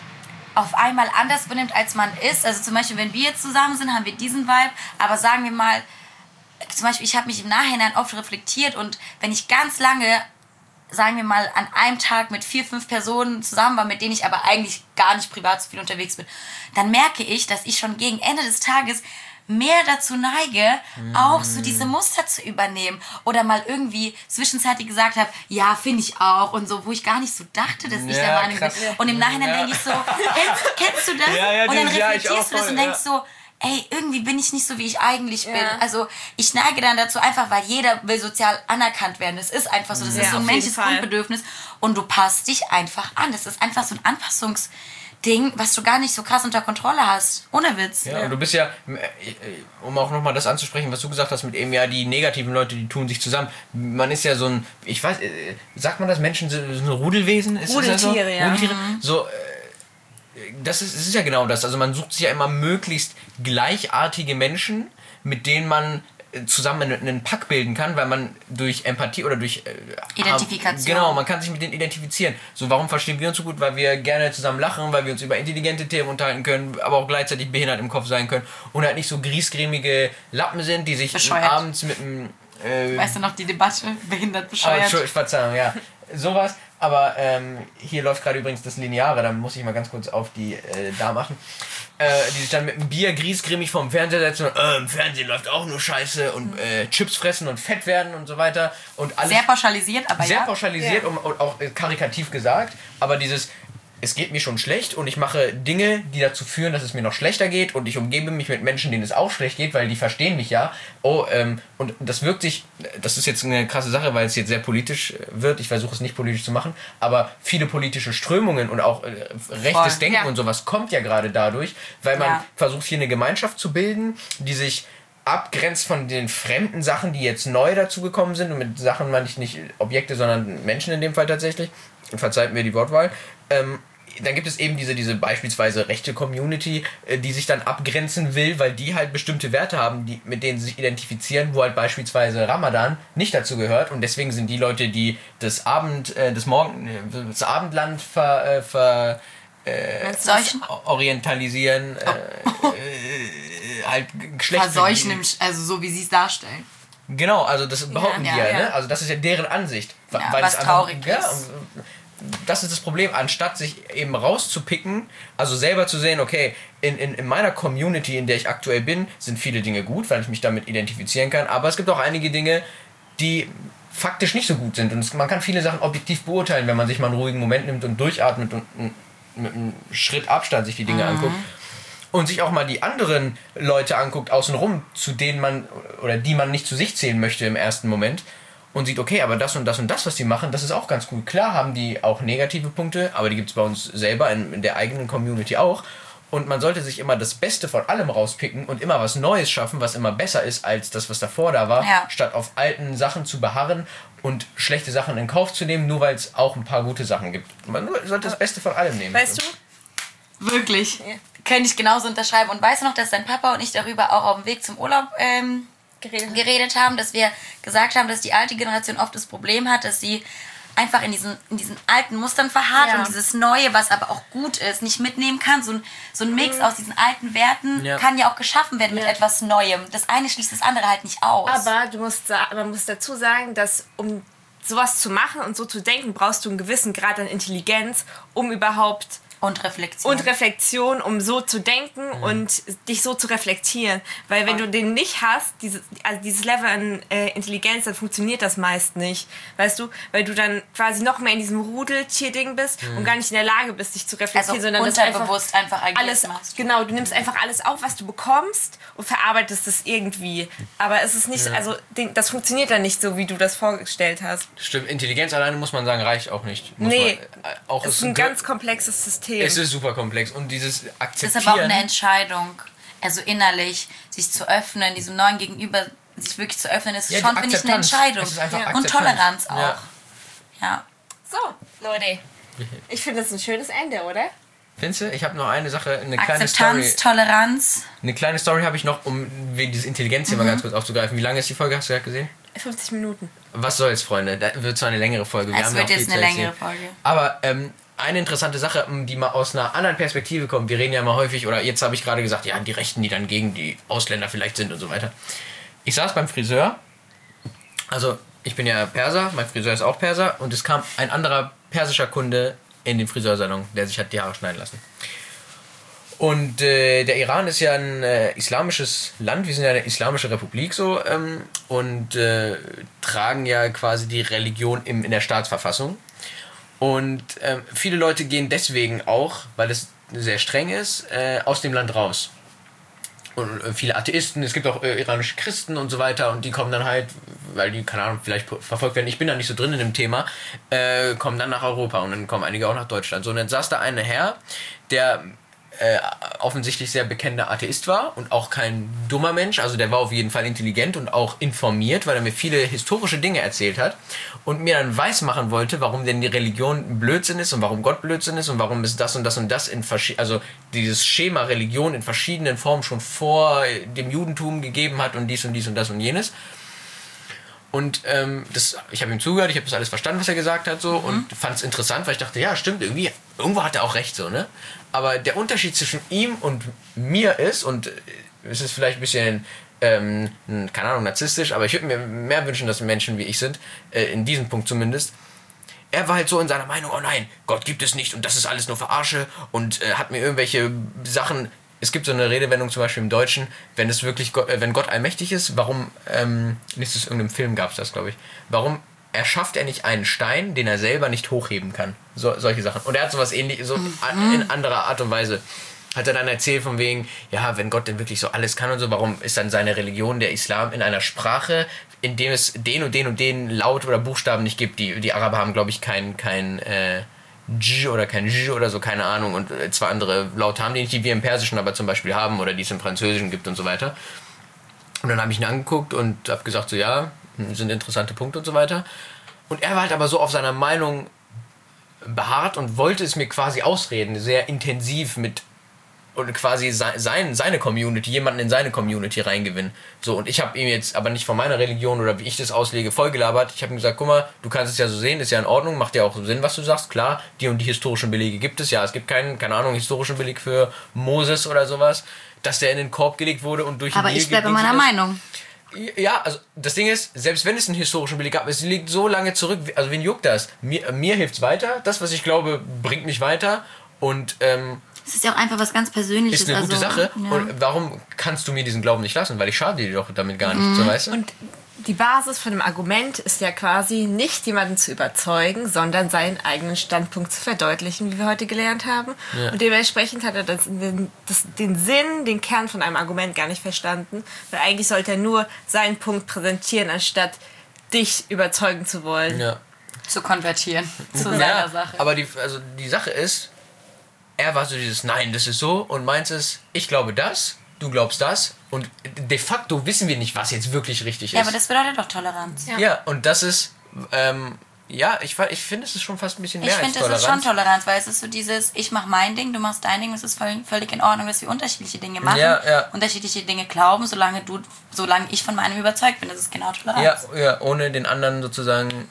auf einmal anders benimmt, als man ist. Also zum Beispiel, wenn wir jetzt zusammen sind, haben wir diesen Vibe. Aber sagen wir mal, zum Beispiel, ich habe mich im Nachhinein oft reflektiert und wenn ich ganz lange, sagen wir mal, an einem Tag mit 4, 5 Personen zusammen war, mit denen ich aber eigentlich gar nicht privat so viel unterwegs bin, dann merke ich, dass ich schon gegen Ende des Tages mehr dazu neige, auch so diese Muster zu übernehmen oder mal irgendwie zwischenzeitlich gesagt habe, ja, finde ich auch und so, wo ich gar nicht so dachte, dass ich der Meinung bin. Und im Nachhinein denke ich so, kennst du das? Und dann reflektierst du das und denkst so, ey, irgendwie bin ich nicht so, wie ich eigentlich bin. Also ich neige dann dazu einfach, weil jeder will sozial anerkannt werden. Das ist einfach so, das ist so ein menschliches Grundbedürfnis und du passt dich einfach an. Das ist einfach so ein Anpassungsding, was du gar nicht so krass unter Kontrolle hast. Ohne Witz. Ja, und du bist ja, um auch nochmal das anzusprechen, was du gesagt hast mit eben, ja, die negativen Leute, die tun sich zusammen. Man ist ja so ein, ich weiß, sagt man das, Menschen sind ein Rudelwesen? Rudeltiere, ja. Rudeltiere? So, das ist ja genau das. Also man sucht sich ja immer möglichst gleichartige Menschen, mit denen man zusammen einen Pack bilden kann, weil man durch Empathie oder durch Identifikation. Genau, man kann sich mit denen identifizieren. So, warum verstehen wir uns so gut? Weil wir gerne zusammen lachen, weil wir uns über intelligente Themen unterhalten können, aber auch gleichzeitig behindert im Kopf sein können und halt nicht so griesgrämige Lappen sind, die sich abends mit einem... weißt du noch die Debatte? Behindert, bescheuert? Verzeihung, ja. Sowas. Aber hier läuft gerade übrigens das Lineare, da muss ich mal ganz kurz auf die da machen. Die sich dann mit einem Bier griesgrimmig vorm Fernseher setzen und im Fernsehen läuft auch nur Scheiße und Chips fressen und fett werden und so weiter. Und alles sehr pauschalisiert, aber sehr pauschalisiert und auch karikativ gesagt. Aber dieses, es geht mir schon schlecht und ich mache Dinge, die dazu führen, dass es mir noch schlechter geht und ich umgebe mich mit Menschen, denen es auch schlecht geht, weil die verstehen mich ja. Und das wirkt sich, das ist jetzt eine krasse Sache, weil es jetzt sehr politisch wird. Ich versuche es nicht politisch zu machen, aber viele politische Strömungen und auch rechtes Denken und sowas kommt ja gerade dadurch, weil man versucht, hier eine Gemeinschaft zu bilden, die sich abgrenzt von den fremden Sachen, die jetzt neu dazugekommen sind. Und mit Sachen meine ich nicht Objekte, sondern Menschen in dem Fall tatsächlich. Verzeiht mir die Wortwahl. Dann gibt es eben diese beispielsweise rechte Community, die sich dann abgrenzen will, weil die halt bestimmte Werte haben, mit denen sie sich identifizieren, wo halt beispielsweise Ramadan nicht dazu gehört. Und deswegen sind die Leute, die das Abendland orientalisieren, halt Geschlecht. Verseuchen, also so wie sie es darstellen. Genau, also das behaupten die ja. Ne? Also das ist ja deren Ansicht. Weil was traurig ist. Das ist das Problem, anstatt sich eben rauszupicken, also selber zu sehen, okay, in meiner Community, in der ich aktuell bin, sind viele Dinge gut, weil ich mich damit identifizieren kann, aber es gibt auch einige Dinge, die faktisch nicht so gut sind und man kann viele Sachen objektiv beurteilen, wenn man sich mal einen ruhigen Moment nimmt und durchatmet und mit einem Schritt Abstand sich die Dinge anguckt und sich auch mal die anderen Leute anguckt außenrum, zu denen man oder die man nicht zu sich zählen möchte im ersten Moment. Und sieht, okay, aber das und das und das, was die machen, das ist auch ganz gut. Klar haben die auch negative Punkte, aber die gibt es bei uns selber in der eigenen Community auch. Und man sollte sich immer das Beste von allem rauspicken und immer was Neues schaffen, was immer besser ist als das, was davor da war, statt auf alten Sachen zu beharren und schlechte Sachen in Kauf zu nehmen, nur weil es auch ein paar gute Sachen gibt. Man sollte das Beste von allem nehmen. Weißt du? Wirklich. Ja. Könnte ich genauso unterschreiben. Und weißt du noch, dass dein Papa und ich darüber auch auf dem Weg zum Urlaub geredet haben, dass wir gesagt haben, dass die alte Generation oft das Problem hat, dass sie einfach in diesen alten Mustern verharrt und dieses Neue, was aber auch gut ist, nicht mitnehmen kann. So ein Mix aus diesen alten Werten kann ja auch geschaffen werden mit etwas Neuem. Das eine schließt das andere halt nicht aus. Aber man muss dazu sagen, dass um sowas zu machen und so zu denken, brauchst du einen gewissen Grad an Intelligenz, um überhaupt Und Reflexion, um so zu denken und dich so zu reflektieren. Weil wenn du den nicht hast, dieses Level an Intelligenz, dann funktioniert das meist nicht. Weißt du? Weil du dann quasi noch mehr in diesem Rudeltier-Ding bist und gar nicht in der Lage bist, dich zu reflektieren. Also sondern unterbewusst einfach alles machst. Genau, du nimmst einfach alles auf, was du bekommst und verarbeitest es irgendwie. Aber es ist nicht, das funktioniert dann nicht so, wie du das vorgestellt hast. Stimmt, Intelligenz alleine, muss man sagen, reicht auch nicht. Es ist ein ganz komplexes System. Es ist super komplex und dieses Akzeptieren... Das ist aber auch eine Entscheidung, also innerlich, sich zu öffnen, diesem neuen Gegenüber, sich wirklich zu öffnen, ist schon, finde ich, eine Entscheidung. Und Toleranz auch. Ja. So, Leute. Ich finde das ein schönes Ende, oder? Findest du? Ich habe noch eine Sache, eine kleine Story. Akzeptanz, Toleranz. Eine kleine Story habe ich noch, um dieses Intelligenzthema ganz kurz aufzugreifen. Wie lange ist die Folge, hast du gerade gesehen? 50 Minuten. Was soll's, Freunde? Da wird zwar eine längere Folge. Es wird jetzt eine längere Folge. Aber eine interessante Sache, die mal aus einer anderen Perspektive kommt. Wir reden ja immer häufig, oder jetzt habe ich gerade gesagt, ja, die Rechten, die dann gegen die Ausländer vielleicht sind und so weiter. Ich saß beim Friseur, also ich bin ja Perser, mein Friseur ist auch Perser, und es kam ein anderer persischer Kunde in den Friseursalon, der sich hat die Haare schneiden lassen. Und der Iran ist ja ein islamisches Land, wir sind ja eine islamische Republik so, und tragen ja quasi die Religion in der Staatsverfassung. Und viele Leute gehen deswegen auch, weil es sehr streng ist, aus dem Land raus. Und viele Atheisten, es gibt auch iranische Christen und so weiter, und die kommen dann halt, weil die, keine Ahnung, vielleicht verfolgt werden, ich bin da nicht so drin in dem Thema, kommen dann nach Europa, und dann kommen einige auch nach Deutschland. So, und dann saß da ein Herr, der offensichtlich sehr bekennender Atheist war und auch kein dummer Mensch. Also der war auf jeden Fall intelligent und auch informiert, weil er mir viele historische Dinge erzählt hat und mir dann weismachen wollte, warum denn die Religion Blödsinn ist und warum Gott Blödsinn ist und warum es das und das und das also dieses Schema Religion in verschiedenen Formen schon vor dem Judentum gegeben hat und dies und dies und das und jenes. Und ich habe ihm zugehört, ich habe das alles verstanden, was er gesagt hat, so, und fand es interessant, weil ich dachte, ja, stimmt, irgendwo hat er auch recht, so, ne? Aber der Unterschied zwischen ihm und mir ist, und es ist vielleicht ein bisschen, keine Ahnung, narzisstisch, aber ich würde mir mehr wünschen, dass Menschen wie ich sind, in diesem Punkt zumindest. Er war halt so in seiner Meinung, oh nein, Gott gibt es nicht und das ist alles nur Verarsche und hat mir irgendwelche Sachen. Es gibt so eine Redewendung zum Beispiel im Deutschen, wenn Gott allmächtig ist, warum, nicht aus irgendeinem Film gab es das, glaube ich, warum erschafft er nicht einen Stein, den er selber nicht hochheben kann? Solche Sachen. Und er hat sowas ähnliches, so in anderer Art und Weise, hat er dann erzählt von wegen, ja, wenn Gott denn wirklich so alles kann und so, warum ist dann seine Religion, der Islam, in einer Sprache, in dem es den und den und den Laut oder Buchstaben nicht gibt? Die Araber haben, glaube ich, kein J oder kein J oder so, keine Ahnung, und zwei andere Laute haben die nicht, die wir im Persischen aber zum Beispiel haben oder die es im Französischen gibt und so weiter. Und dann habe ich ihn angeguckt und habe gesagt, so ja, sind interessante Punkte und so weiter. Und er war halt aber so auf seiner Meinung beharrt und wollte es mir quasi ausreden, sehr intensiv und quasi seine Community, jemanden in seine Community reingewinnen. So, und ich habe ihm jetzt aber nicht von meiner Religion oder wie ich das auslege vollgelabert. Ich habe ihm gesagt, guck mal, du kannst es ja so sehen, ist ja in Ordnung, macht ja auch Sinn, was du sagst. Klar, die und die historischen Belege gibt es. Ja, es gibt keine Ahnung, historischen Beleg für Moses oder sowas, dass der in den Korb gelegt wurde und durch den Aber Nil ich bleibe gedingst meiner ist. Meinung. Ja, also das Ding ist, selbst wenn es einen historischen Beleg gab, es liegt so lange zurück, also wen juckt das? Mir hilft's weiter, das, was ich glaube, bringt mich weiter und Es ist ja auch einfach was ganz Persönliches. ist eine gute Sache. Ja. Und warum kannst du mir diesen Glauben nicht lassen? Weil ich schade dir doch damit gar nicht, so weißt du? Und die Basis von dem Argument ist ja quasi nicht jemanden zu überzeugen, sondern seinen eigenen Standpunkt zu verdeutlichen, wie wir heute gelernt haben. Ja. Und dementsprechend hat er den Sinn, den Kern von einem Argument gar nicht verstanden, weil eigentlich sollte er nur seinen Punkt präsentieren, anstatt dich überzeugen zu wollen. Ja. Zu konvertieren zu seiner Sache. Aber die Sache ist, er war so dieses, nein, das ist so, und meins ist, ich glaube das, du glaubst das, und de facto wissen wir nicht, was jetzt wirklich richtig ist. Ja, aber das bedeutet doch Toleranz. Ja, und das ist, ich finde, es ist schon fast ein bisschen mehr Ich als finde, das Toleranz. ist schon Toleranz, weil es ist so dieses, ich mach mein Ding, du machst dein Ding, es ist völlig in Ordnung, dass wir unterschiedliche Dinge machen, Ja. unterschiedliche Dinge glauben, solange ich von meinem überzeugt bin. Das ist genau Toleranz. Ja, ohne den anderen sozusagen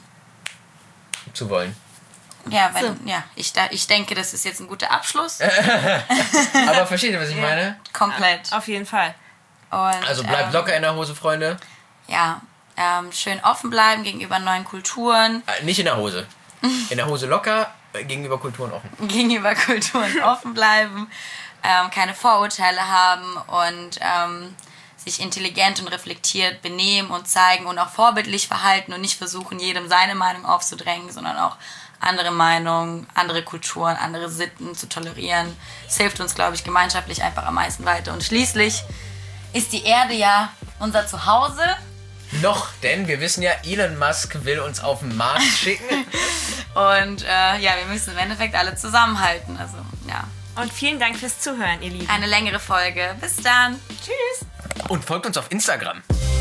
zu wollen. Ja, ich denke, das ist jetzt ein guter Abschluss. Aber versteht ihr, was ich meine? Komplett. Auf jeden Fall. Und, Also bleibt locker in der Hose, Freunde. Ja, schön offen bleiben gegenüber neuen Kulturen. Nicht in der Hose. In der Hose locker, gegenüber Kulturen offen. Gegenüber Kulturen offen bleiben, keine Vorurteile haben und sich intelligent und reflektiert benehmen und zeigen und auch vorbildlich verhalten und nicht versuchen, jedem seine Meinung aufzudrängen, sondern auch andere Meinungen, andere Kulturen, andere Sitten zu tolerieren. Es hilft uns, glaube ich, gemeinschaftlich einfach am meisten weiter. Und schließlich ist die Erde ja unser Zuhause. Noch, denn wir wissen ja, Elon Musk will uns auf den Mars schicken. Und wir müssen im Endeffekt alle zusammenhalten. Also, ja. Und vielen Dank fürs Zuhören, ihr Lieben. Eine längere Folge. Bis dann. Tschüss. Und folgt uns auf Instagram.